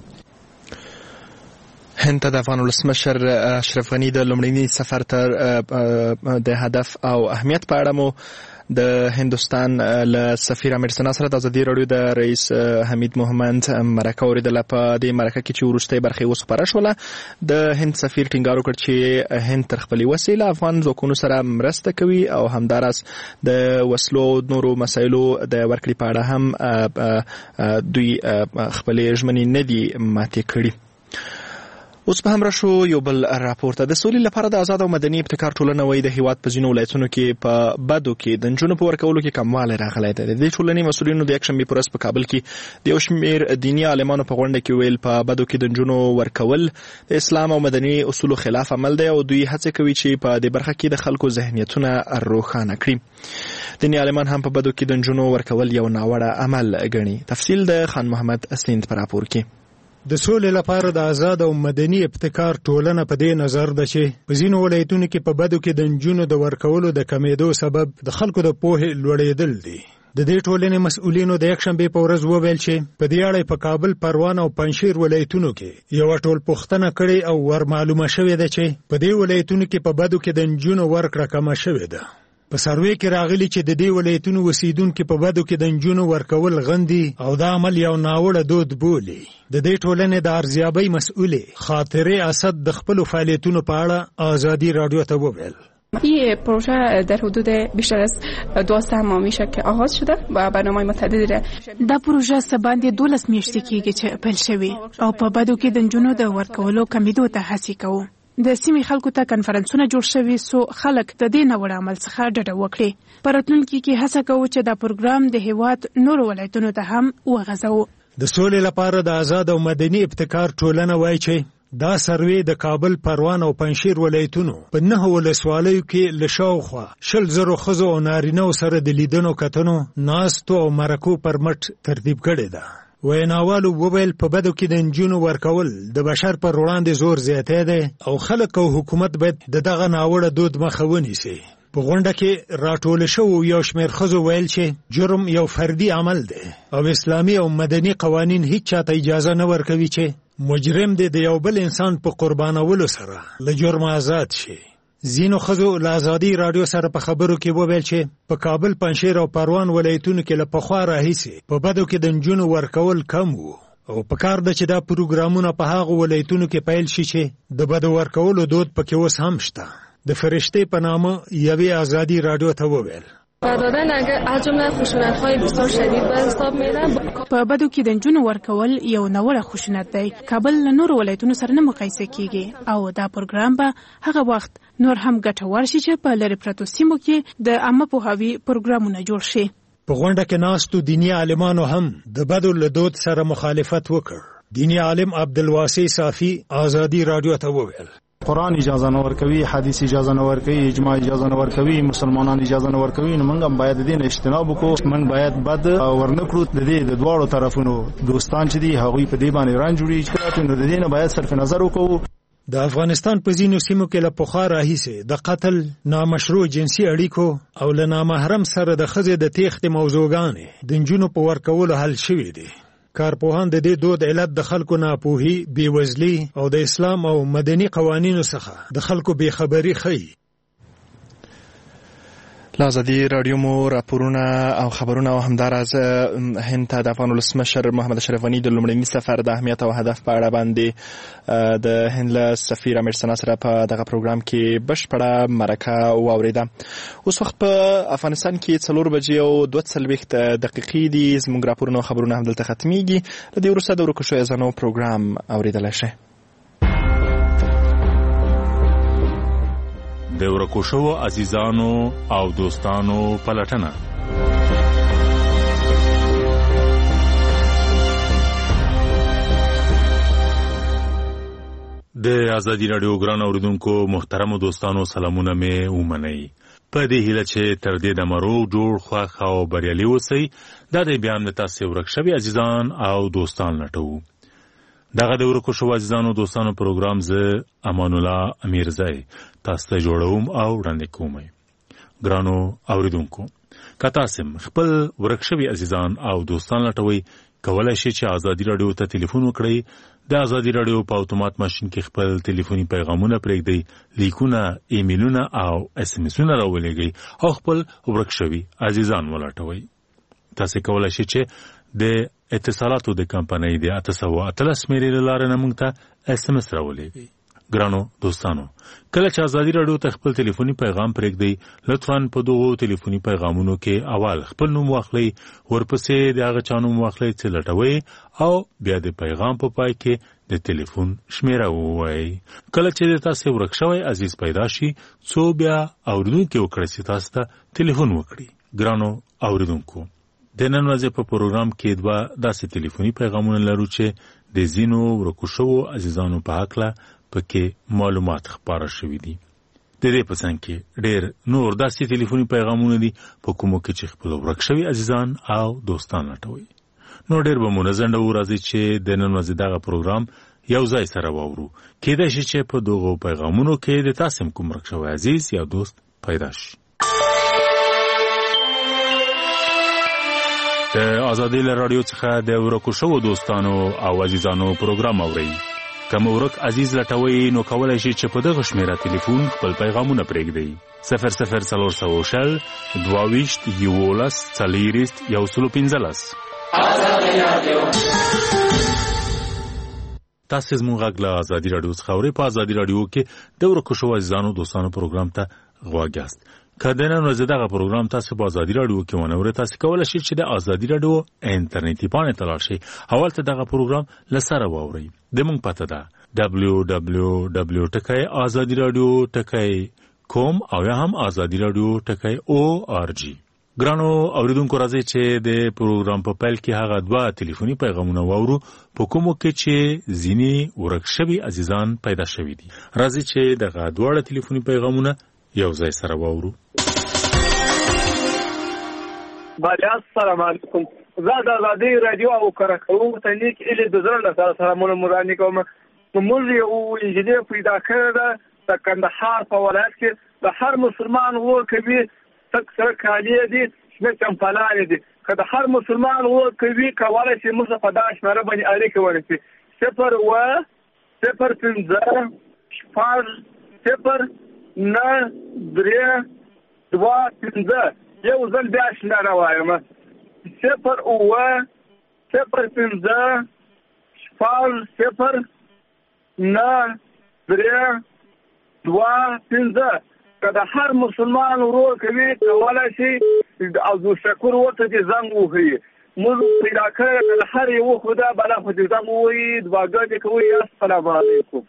هند ته د افغان ولسمشر اشرف غنی د لومړني سفر تر د هدف او اهمیت په اړه مو د هندستان له سفیر امیر سینا سره د ازادي رادیو د رئیس حمید محمد مرکه اوریدله. په دې مرکه کې چې وروستۍ برخه یې وسپاره شوله د هند سفیر ټینګار وکړ چې هند تر خپلې وسې له افغان ځواکونو سره مرسته کوي او همداراز د وسلو نورو مسایلو د ورکړې په اړه هم دوی خپلې ژمنې نه دي ماتې کړي. اوس په هم راشو یو بل راپور ته. د سولې لپاره د آزاد او مدني ابتکار ټولنه وایي د هیواد په ځینو ولایتونو کې په بدو کې د نجونو په ورکولو کې کموالی راغلی دی. د دې ټولنې مسؤلینو د یکشنبې په ورځ په کابل کې د یو شمېر دیني عالمانو په غونډه کې ویل په بدو کې د نجونو ورکول د اسلام او مدني اصولو خلاف عمل دی او دوی هڅه کوي چې په دې برخه کې د خلکو ذهنیتونه روښانه کړي. دیني عالمان هم په بدو کې د نجونو ورکول یو ناوړه عمل ګڼي. تفصیل د خان محمد اسیند په راپور کې. د سولې لپاره د آزاد او مدني ابتکار ټولنه په دې نظر ده چې په ځینو ولایتونو کې په بدو کې د نجونو د ورکولو د کمیدو سبب د خلکو د پوهې لوړېدل دي. د دې ټولنې مسؤلینو د یکشنبې په ورځ وویل چې په دې اړه په کابل، پروان او پنجشیر ولایتونو کې یو ټولپوښتنه کړې او ور معلومه شوې ده چې په دې ولایتونو کې په بدو کې د نجونو ورکړه کمه شوې ده. په سروې کې راغلي چې د دې ولایتونو اوسیدونکو په بدو کې د نجونو ورکول غندي او دا عمل یو ناوړه دود بولي. د دې ټولنې د ارزیابۍ مسؤلې خاطره اسد د خپل فعالیتونو په اړه آزادی رادیو ته وویل. این پروژه در حدود بیشتر از 12 ماه میشه که آغاز شده و برنامه‌های متعددی را دا پروژه سباندې 12 میاشتې کېږي چې پیل شوی او په بدو کې د نجونو د ورکولو کمیدو ته هڅې کوو. د سیمې خلکو ته کنفرانسونه جوړ شوي سو خلک د دې ناوړه عمل څخه ډډه وکړي. په راتلونکي کې هڅه کوو چې دا پروګرام د هیواد نورو ولایتونو ته هم وغځوو. د سولې لپاره د آزاد او مدني ابتکار ټولنه وایي چې دا سروې د کابل، پروان او پنجشیر ولایتونو په 9 ولسوالیو کې له شاوخوا 100,000 ښځو او نارینه‌و سره د لیدنو کتنو، ناستو او مرکو پر مټ ترتیب کړې ده. ویناوالو وویل په بدو کې د نجونو ورکول د بشر پر وړاندې زور زیاتی دی او خلک او حکومت باید د دغه ناوړه دود مخه ونیسي. په غونډه کې راټول شوو یو شمېر ښځو ویل چې جرم یو فردي عمل دی او اسلامي او مدني قوانین هیڅ چاته اجازه نه ورکوي چې مجرم دی د یو بل انسان په قربانولو سره له جرم آزاد شي. ځینو ښځو له آزادي رادیو سره په خبرو کې وویل چې په کابل، پنجشیر او پروان ولایتونو کې له پخوا راهیسې په بدو کې د نجونو ورکول کم وو او په کار ده چې دا پروګرامونه په هغو ولایتونو کې پیل شي چې د بدو ورکولو دود پکې اوس هم شته. د فرشتې په نامه یوې آزادي رادیو ته وویل دادن از جمله خشونت‌های بسیار شدید به حساب میاد. په بدو کې د نجونو ورکول یو ناوړه خشونت دی. کابل له نورو ولایتونو سره نه مقایسه کیږي او دا پروګرام به هغه وخت نور هم ګټور شي چې په لری پرتو سیمو کې د عامه پوهاوي پروګرامونه جوړ شي. په غونډه کې ناستو دینی عالمانو هم د بدو له دود سره مخالفت وکړ. دینی عالم عبدالواسع صافی آزادی رادیو ته وویل قرآن اجازه نه ورکوي، حدیث اجازه نه ورکوي، اجماع اجازه نه ورکوي، مسلمانان اجازه نه ورکوي. نو موږ هم باید د دې اجتناب وکړو. موږ باید بد ورنکړو. د دې د دواړو طرفونو دوستان چې دي هغوی په دې باندې رنج جوړي چې نو د دې نه باید صرف نظر وکړو. د افغانستان په ځینو سیمو کې له پخوا راهیسې د قتل، نامشروع جنسي اړیکو او له نامحرم سره د ښځې د تېښتې موضوعګانې د نجونو په ورکولو حل شوي دي. کارپوهان د دې دود علت د خلکو ناپوهي، بېوزلي او د اسلام او مدني قوانینو څخه د خلکو بېخبري ښیي. له آزادي راډیو مو راپورونه او خبرونه او همداراز هند ته د افغان ولسمشر محمد اشرف غني د لومړني سفر د اهمیت او هدف په اړه باندې د هند له سفیر امیر سنا سره په دغه پروګرام کې بشپړه مرکه واوریده. اوس وخت په افغانستان کې 4 بجې او 42 دقیقې دي. زموږ راپورونه او خبرونه هم دلته ختمیږي. له دې وروسته د ورکو شویو اذانو پروګرام اوریدلی شئ. د ورکو شوو عزیزانو او دوستانو پلټنه. د آزادي راډیو ګران اوریدونکو محترمو دوستانو سلامونه مې ومنئ. په دې هیله چې تر دې د روغ جوړ خوښ او بریالي اوسئ. دا د بیان د تاسو ورک شوي عزیزان او دوستان لټوو. دغه د ورکو شوو عزیزانو دوستانو پروګرام زه امان الله امیرزی تاسو ته جوړوم او وړاندې کوم. ګرانو اوریدونکو، که تاسو خپل ورک شوي عزیزان او دوستان لټوئ، کولی شئ چې آزادي راډیو ته ټلیفون وکړئ. د آزادي راډیو په اتومات ماشین کې خپل ټلیفوني پیغامونه پرېږدئ، لیکونه، ایمیلونه او اس ام اسونه راولېږئ او خپل ورک شوي عزیزان ولټوئ. تاسو کولی شئ چې د اتصالاتو د کمپنۍ د 813 شمېرې له لارې نه موږ ته اس ام اس راولېږئ. ګرانو دوستانو، کله چې آزادي راډیو ته خپل ټلیفوني پیغام پرېږدئ، لطفاً په دغو ټلیفوني پیغامونو کې اول خپل نوم واخلئ، ورپسې د هغه چا نوم واخلئ چې لټوئ او بیا د پیغام په پای کې د ټلیفون شمیره ووایي. کله چې تاسو ورک شوی عزیز پیدا شي څو بیا اوریدونکو وکړئ چې تاسو ته ټلیفون وکړي. ګرانو اوریدونکو د نن ورځې په پروګرام کې دوه داسې ټلیفوني پیغامونه لرو چې د ځینو ورکو شوو عزیزانو په هکله پکې معلومات خپاره شوي دي. د دې په څنګ کې ډېر نور داسې ټلیفوني پیغامونه دي په کومو کې چې خپل ورک شوي عزیزان او دوستان لټوي. نو ډېر به مو نزنده وراځي چې د نن ورځې دغه پروګرام یو ځای سره واورو. کېدای شي چې په دغو پیغامونو کې د تاسو کوم ورک شوی عزیز یا دوست پیدا شي. د آزادۍ له رادیو څخه د ورکو شوو دوستانو او عزیزانو پروګرام اورئ. کوم ورک عزیز لټوي نو کولای شي چې په دغه شمیره ټلیفون خپل پیغامونه پرېږدئ. 0040 22 11 40 آزادۍ رادیو. تاسو زموږ غږ له آزادۍ رادیو څخه اورئ. په آزادۍ رادیو کې د ورکو شوو عزیزانو دوستانو پروګرام ته غوږ یاست. که د نن ورځې دغه پروګرام تاسو په آزادۍ رادیو کې ونه اورئ تاسو کولی شئ چې د آزادۍ رادیو انټرنیټي پاڼې ته لاړ شئ او هلته دغه پروګرام له سره واورئ. زموږ پته ده www.azadiradio.com او یا هم azadiradio.org. ګرانو اوریدونکو راځئ چې د پروګرام په پیل کې هغه دوه ټلیفوني پیغامونه واورو په کومو کې چې ځینې ورک شوي عزیزان پیدا شوي دي. راځئ چې دغه دواړه ټلیفوني پیغامونه یو ځای سره واورو. السلام علیکم. زه د آزادۍ رادیو او کارکوونکو ته نیک هیلې د زړه له سره سلامونه وړاندې کوم. موږ یو انجینر پیدا کړی ده د کندهار په ولایت کې. د هر مسلمان ور کوي تک سره کالي دي شمېر چمپلانې دي. که د هر مسلمان ور کوي کولی شي موږ په دغه شمېره باندې اړیکه ونیسي. 0 یو ځل بیا شمېره وایم 0 که د هر مسلمان ورور کوي کولی شي او د شکر ورته دې زنګ ووهي. موږ پیدا کړی که د هر یوه خدا بلا خو دې زنګ ووهي دعاګانې کوي. السلام علیکم.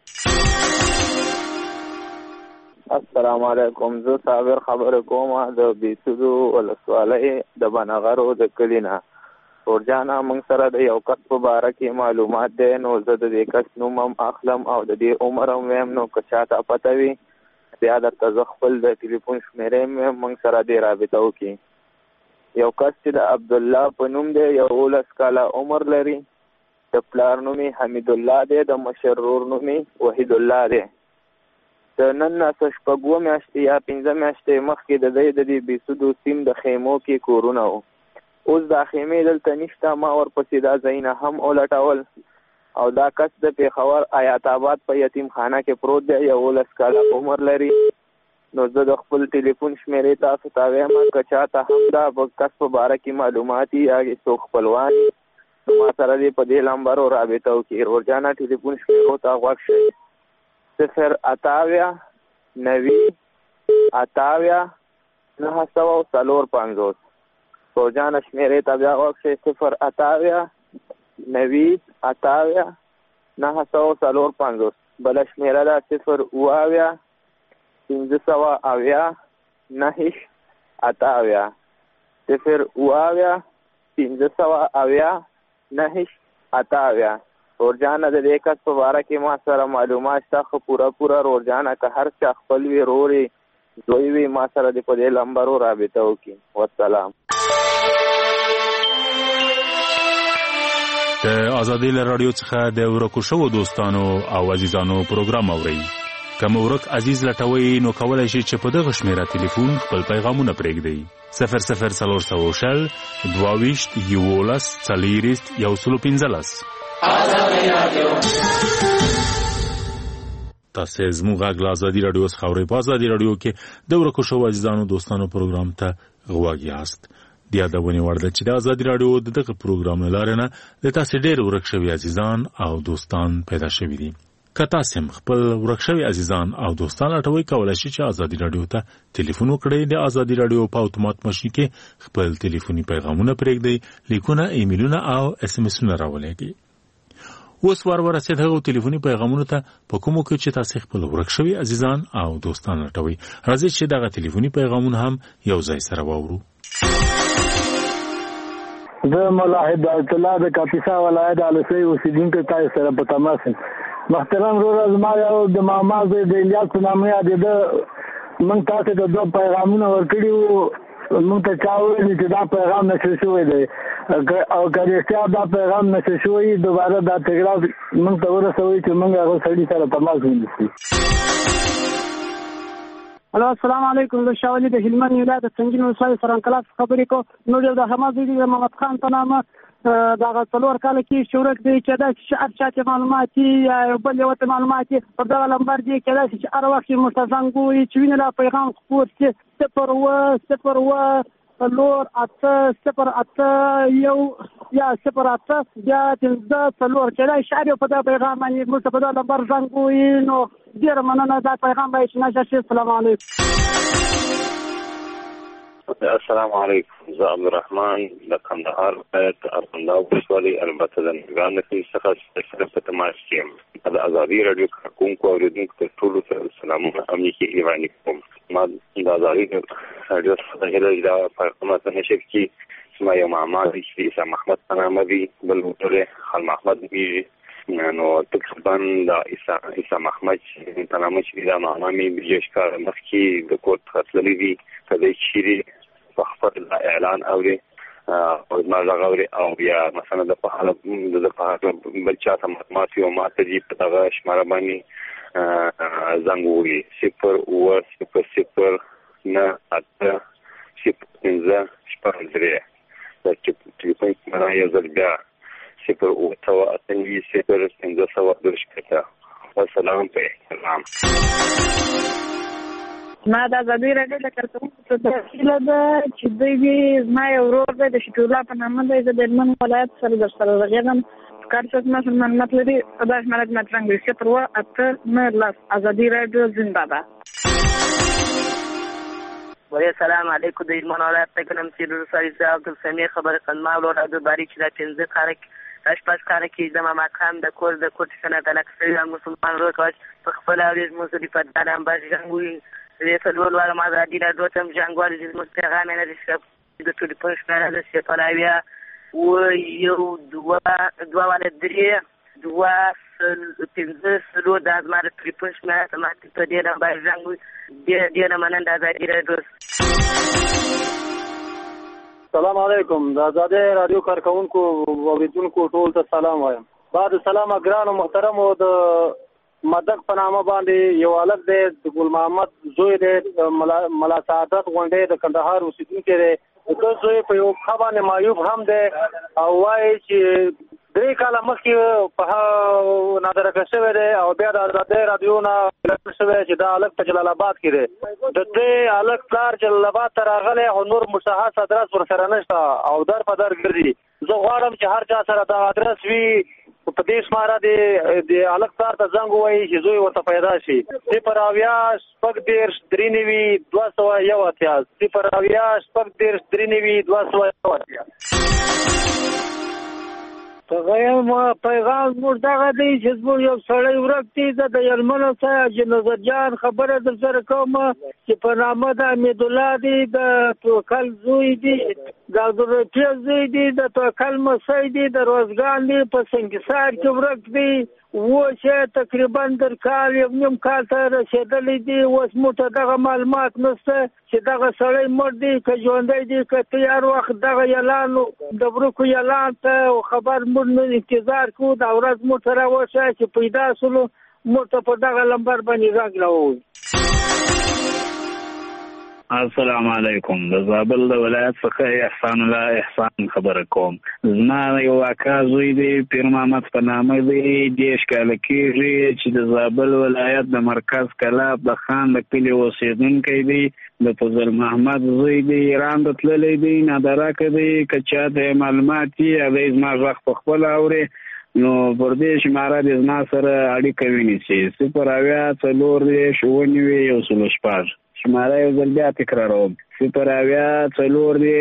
السلام علیکم. زه صابر خبره کوم د بیسودو ولسوالۍ د بنغرو د کلي نه. ورجانه موږ سره د یو کس په باره کې معلومات دی نو زه د دې کس نوم هم اخلم او د دې عمر هم ویم. نو که چاته پته وي بیا درته زه خپل د ټلیفون شمېرې موږ سره دې رابطه وکړي. یو کس چې د عبدالله په نوم دی 11 کاله عمر لري. د پلار نوم یې حمید الله دی. د مشر ورور نوم یې وحید الله دی. د نن نه څه 6 میاشتې یا 15 میاشتې مخکې د دې بیسودو سیم د خیمو کې کورونه وو. اوس دا خیمې دلته نشته. ما ورپسې دا ځایونه هم ولټول او دا کس د پېښور آیات آباد په یتیم خانه کې پروت دی. 11 کاله عمر لري. نو زه د خپل ټلیفون شمېرې تاسو ته وایم که چاته هم دا کس په باره کې معلومات یا څوک خپلوان نو ما سره دې په دې نمبرو رابطه وکړي. ورجانه ټلیفون شمېرو ته غوږ شئ 0 90 950. ورجانه شمېرې ته بیا غوږ شئ 0 90 950. بله شمېره ده 0 580 9 80. 0 580 9 80. ورجانه د دې کس په باره کې ما سره معلومات شته خو پوره ورجانه که هر چا خپل وي رور وي زوی وي ما سره دې په دې نمبرو رابطه وکړي. والسلام. د آزادۍ له رادیو څخه د ورکو شوو دوستانو او عزیزانو پروګرام اورئ. کوم ورک عزیز لټوي نو کولی شي چې په دغه شمیره ټلیفون خپل پیغامونه پرېږدئ. 00400 22 11 40 آزادۍ رادیو. تاسو زموږ غږ له آزادۍ رادیو څخه اورئ. په آزادۍ رادیو کې د ورکو شوو عزیزانو دوستانو پروګرام ته غوږ یاست. د یادونې وړ ده چې د آزادۍ رادیو د دغه پروګرام له لارې نه د تاسو ډېر ورک شوي عزیزان او دوستان پیدا شوي دي. که تاسو هم خپل ورک شوي عزیزان او دوستان لټوئ کولی شئ چې آزادۍ رادیو ته ټلیفون وکړئ. د آزادۍ رادیو په اتومات ماشین کې خپل ټلیفوني پیغامونه پرېږدئ، لیکونه، ایمیلونه او SMS راولېږئ. اوس ورسېد هغو ټلیفوني پیغامونو ته په کومو کې چې تاسو خپل ورک شوي عزیزان او دوستان لټوي. راځي چې دغه ټلیفوني پیغامونه هم یو ځای سره واورو. زه ملاحد الله د کاپیسا ولایت السی اوسیدونکو تاسو سره په تماس یم. محترم ورور زما یو د ماما زوی د الیاس په نامه یاد ده. موږ تاسو ته دوه پیغامونه ورکړي وو. موږ ته چا ویلي چې دا پیغام نشر شوی دی او که رښتیا دا پیغام نشر شوی دوباره دا تکرار موږ ته ورسوي چې موږ هغه سړي سره تماس ونیسو. الو السلام علیکم. زه شاولي د هلمند ولایت د سنګین ولسوالۍ سرانکلاس خبرې کوم. نو د حماس د محمد خان په نامه دا څلور کال کې شورک دی چې دا چې معلوماتي یا بل یو ته معلوماتي په دغه لمبر دی کې دا چې هر وخت مستزنګو چې ویني لا پیغام خپور چې 0 لور 8 یو یا 0 یا 3 لور چې دا شعر په دغه پیغام باندې موږ په دغه لمبر زنګو نو ډیر مننه. دا پیغام به چې نشه. السلام علیکم. السلام علیکم. زه عبدالرحمن د کندهار ولایت ارغنداب ولسوالۍ البته د نګران څخه په تماس یم. د ازادي رادیو کارکونکو اوریدونکو ته ټولو ته سلامونه امنیتي ایواني کوم. ما د ازادي رادیو څخه د پرمختګ نشي چې ما یو معمار چې عیسی محمد په نامه دی بل ډېر خل محمد دی نو تقریبا د عیسی محمد په نامه چې دا معمامي بجشکار مخکي د کوټ خپلې دي کله چې په خپل اعلان اوري او ما غوړي او بیا مثلا د په حاله بل چا ته معلومات یو ماته دي په دغه شماره باندې زنګوري 0 نه 8 0 شپږ دا چې په معنا یو ځل بیا 0 والسلام په احترام. ما د ازادي رادیو د کارکونکو ته د هیله ده چې دوی ما یو ورور دی د شفیع الله په نامه دی. زه د هلمند ولایت سره درسره غږېږم. کار څه معلومات لري خدای ملت مطرنګ 0 ازادي رادیو زنده باد. السلام علیکم. د هلمند ولایت څخه نم چې رسالي عبدالسمیع خبر قدمه ولور عبد الباری چې د 15 کارک اشپاس کار کې د ماما خان د کور څخه د لکسري مسلمان روکاش په خپل اړیز مسلې په دالم باندې جنگوي. زه ټول ولا ما د دې راډیو تم جنگوالي د مستغامه نه دي چې د ټول پښه نه د سپلاویا و یو دوا ولا درې دوا 15 د ازمار پښه نه سمات په دې نه باندې جنگوي دې نه مننه د دې راډیو. السلام علیکم. د ازادي رادیو کارکونکو اوریدونکو ټول ته سلام وایم. بعد سلام ګران او محترم او د مدک په نامه باندې یو الګ دی د ګل محمد زوی دی ملا سعادت غونډې د کندهار اوسیدونکو دی. د زوی په یو خبره معیوب هم دی او وايي چې 3 کاله مخکې په نظر کې شوی دی او بیا د ازادي رادیو نه شوی چې دا الګ په جلال آباد کې دی. د دې الګ کار جلال آباد ته راغلی او نور مشاهده ادرس ورسره نشته او در په در ګرځي. زه غواړم چې هر چا سره دا ادرس وي په دې سماره د الګ کار ته زنګ وایي چې زوی ورته پیدا شي. 0 شپږ 3 201 0 شپږ 3 201. پیغام موږ دغه دی چې موږ یو سړی ورک دی د یلمنو څخه چې نظر جان خبره در سره کوم چې په نامه د امید الله دی د توکل زوی دی د عبدالرفیق زوی دی د توکل مسیح دی د روزګان دی په سنګسار کې ورک دی و چې تقریبا در کال یو نیم کال ته رسېدلی دی. اوس موږ ته دغه معلومات نشته چې دغه سړی مړ دی که ژوندی دی که تیار وخت دغه اعلان د ورکو اعلان ته خبر موږ انتظار کوو. دا ورځ موږ ته راوښه چې پیدا شولو موږ ته په دغه لمبر باندې غږ راووي. السلام علیکم. د زابل د ولایت څخه احسان الله احسان خبره کوم. زما یو اکا زوی دی پیر محمد په نامه دی 10 کال کېږي چې د زابل ولایت د مرکز کلاب د خان د کلي اوسېدونکی دی. د فضل محمد زوی دی ایران ته تللی دی نادراک دی که چا ته معلومات یې هغه زما غږ په خپل اوري نو پر دې شماره د زما سره اړیکه ونیسي 0 شماره یو ځل بیا تکراروم 0 که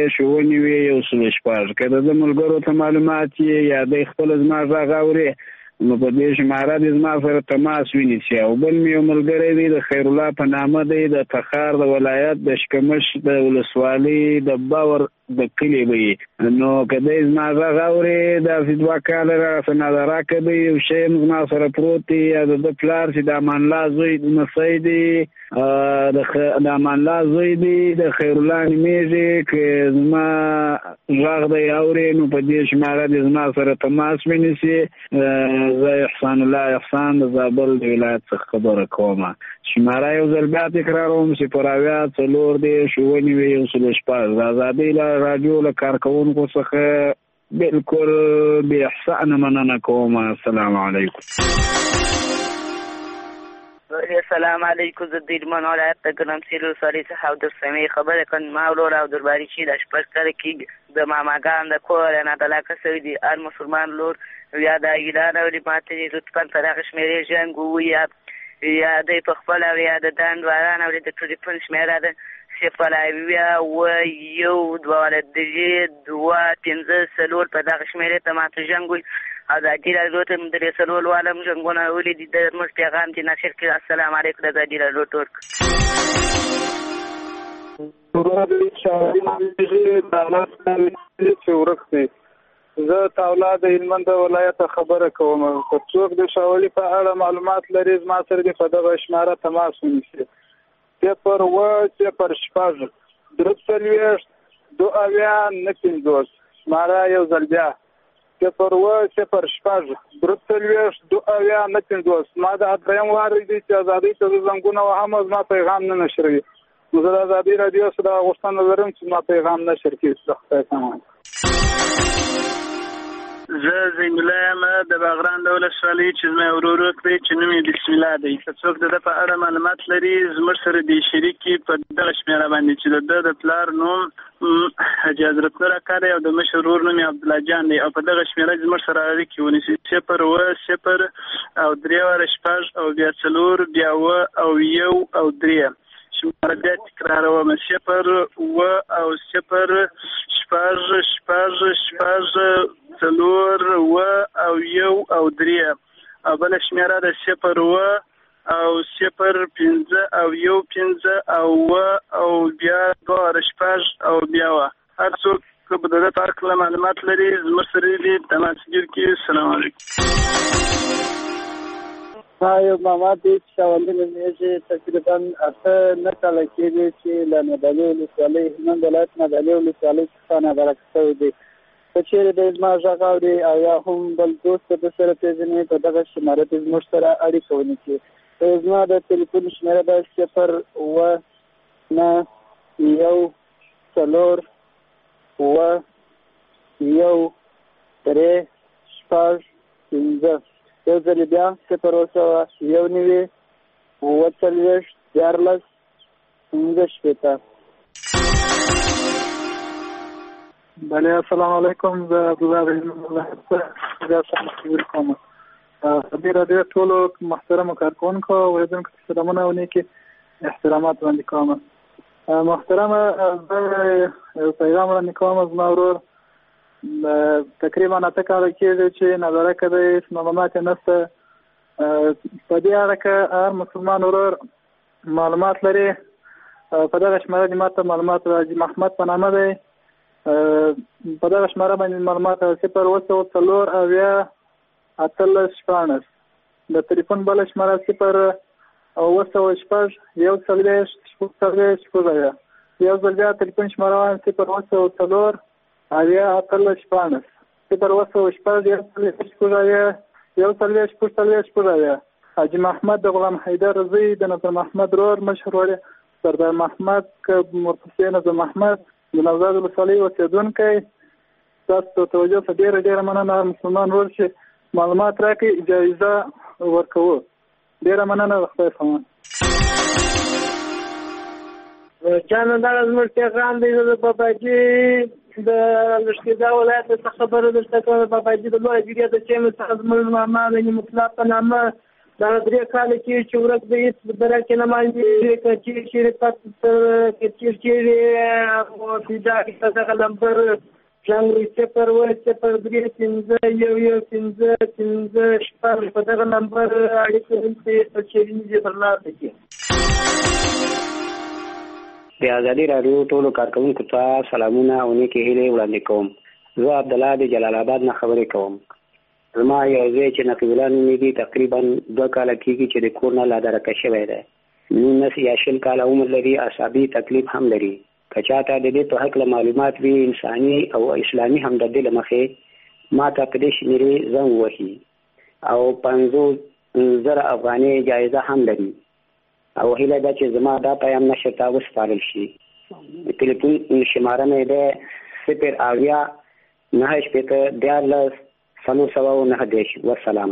د ملګرو ته معلومات یې یا د خپل زما غږ اوري نو په دې شماره د زما سره تماس ونیسي. او بل مې یو ملګری دی د خیر الله په نامه دی د تخار د ولایت د شکمش د ولسوالۍ د باور د کلي وي. نو کله زما غږ اوري د فدوا کاله را سنادرا کوي یو شی زما سره پروت دی د پلار چې د امان الله زوی مسعود دی د امان الله زوی دی د خیر الله نیمېږي چې زما غږ دی اوري نو په دې شماره د زما سره تماس ونیسي. زه احسان الله احسان د زابل د ولایت څخه خبره کوم. شماره یو ځل بیا تکراروم چې پراویا څلور دی شوونی وي یو څلور شپږ د ازادۍ رادیو له کارکونکو څخه بالکل بې احسان مننه کوم. السلام علیکم. السلام علیکم. زه د هلمند ولایت د ګرمسیر ولسوالۍ څخه عبدالسمیع خبرې کوم. ما ورور عبدالباري چې د شپږ کاله کې د ماماګان د کور نه طلاقه شوي دي. هر مسلمان لور یا د اعلان او ماته لطفا تر هغه شمېرې ژوند ووایي یا دی په خپل او یا د داندواران او د ټلیفون شمېره ده 0 1 2 5 4 په دغه شمېرې ته ماته ژوند ووایي. ازادي راډیو ته د رسولو عالم ژوندونه ولیدي د زموږ پیغام چې نشر کړي. السلام علیکم. د ازادي راډیو ټورک زه تاولا د هلمند ولایت خبره کوم. که څوک د شاولي په اړه معلومات لري زما سره د په دغه شماره تماس ونیسي. 0 0 شپږ 3 2 9 50 شماره یو ځل بیا 0 0 شپږ 3 2 9 50. ما د دریم وار دی چې ازادۍ ته زنګونه وهم زما پیغام نه نشروي. نو زه د ازادي راډیو سره غوښتنه لرم چې ما پیغام نشر کړي. زه زین الله یم د باغران د ولسوالۍ چې زما ورور دی چې نوم یې بسم الله دی. که څوک د په اړه معلومات لري زموږ سره د شریکي په دغه شمېره باندې چې د پلار نوم حاجي حضرت نور اکا دی او د مشر ورور نوم یې عبدالله جان دی او په دغه شمېره زموږ سره اړیکې ونیسي 0 0 او 3 شپږ او بیا 4 بیا 1 او 3 شماره بیا تکراروم 0 او 0 شپږ 4 او 1 او 3 او بل شماره د 0 او 0 5 او 1 5 او او بیا 2 شپږ او بیا هر څوک که په دغه اړه معلومات لري زموږ سره دې تماس وکړي. السلام علیکم. یو ماما دی چې شاولي نومېږي تقریبا 8 کاله کېږي چې له نادعلي ولسوالۍ هلمند ولایت نادعلي ولسوالۍ څخه نابرابر شوی دی. که چېرې دی زما غږ اوري او یا هم بل دوست د سره پېژني په دغه شماره کې زموږ سره اړیکه ونیسي. زما د تلیفون شمېره ده 0 9 1 4 1 3 شپږ 5 یو ځل بیا 0 1 9 4 14 15 بله. السلام علیکم. زه عبدالله د هلمند ولایت څخه خبرې کوم. ازادي راډیو ټولو محترمو کارکوونکو اوریدونکو ته سلامونه او نیکې احترامات وړاندې کوم. محترمه زه یو پیغام وړاندې کوم. زما ورور تقریبا 8 کاله کېږي چې نظاره کوي معلومات یې نشته. په دې اړه که هر مسلمان ورور معلومات لري په دغه شماره دې ماته معلومات راځي. محمد په نامه دی. په دغه شماره باندې معلومات 0 4 او یا 18 14 د تلیفون بل شماره 0 او 8 شپږ 1 4 یو ځل بیا تلیفون شماره 0 8 4 او یا 18 14 0 8 شپږ 1 4 حاجي محمد د غلام حیدر رضی د نظر محمد رور مشهور سردار محمد مرتضی نظر محمد د نوزاد ولسوالۍ اوسېدونکی. تاسو ته توجه ته ډېره مننه. مسلمان ورور چې معلومات راکړي جایزه ورکوو. ډېره مننه. خدای پامان. جانه دا زموږ پیغام دی د باباجي د لښکرګاه ولایت څخه خبره درته کوم. باباجي د لویه جریه د چینو څخه زموږ ماما د مطلق په نامه دا 3 کاله کې چې ورک د هېڅ درکې نه مانځي که چېرې پیدا کړي دغه نمبر څنګه 0-0-3-1-1-5 په دغه نمبر اړیکه ونیسئ په چیرې برلاسه کې. د ازادي راډیو ټولو کارکونکو ته سلامونه او نیکې هیلې وړاندې کوم. زه عبدالله د جلال آباد نه خبرې کوم. زما یو ځای چې نقیب الله نومېږي تقریبا 2 کاله کېږي چې د کور نه لادرکه شوی دی. 19 یا 20 کاله عمر لري، اعصابي تکلیف هم لري. که چاته د دې په هکله معلومات وي انساني او اسلامي همدردي له مخې ما ته په دې شمېرې زنګ وهي او 50,000 افغانۍ جایزه هم لري او هیله ده چې زما دا پیام نشر ته وسپارل شي. ټلیفون شماره مې ده 0-9-14-14-9. والسلام.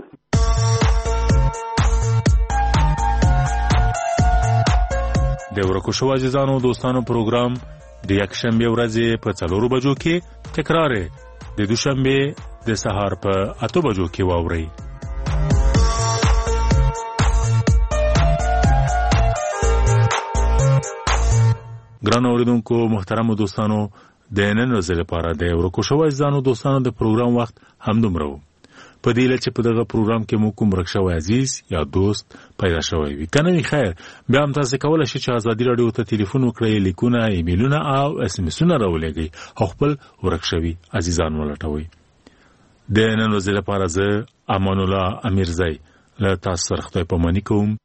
د ورکو شو عزیزانو دوستانو پروګرام د یکشنبه ورځې په 4 بجو کې تکرار د دوشنبه د سهار په 8 بجو کې واوري. ګران اوریدونکو محترم دوستانو د نن ورځې لپاره د ورکو شو عزیزانو دوستانو د پروګرام وخت هم دومره و. په دې لچ په دغه پروګرام کې مو کوم رښتو عزیز یا دوست پیدا شوی وي کنه خیر بیا هم تاسو کولای شئ چې ازادي رادیو ته ټلیفون وکړئ، لیکونه، ایمیلونه او اس ام اسونه راولېږئ او خپل ورکشوي عزیزان ولټوي. د نن ورځې لپاره زه امان الله امیرزی له تاسو سره خدای پاماني کوم.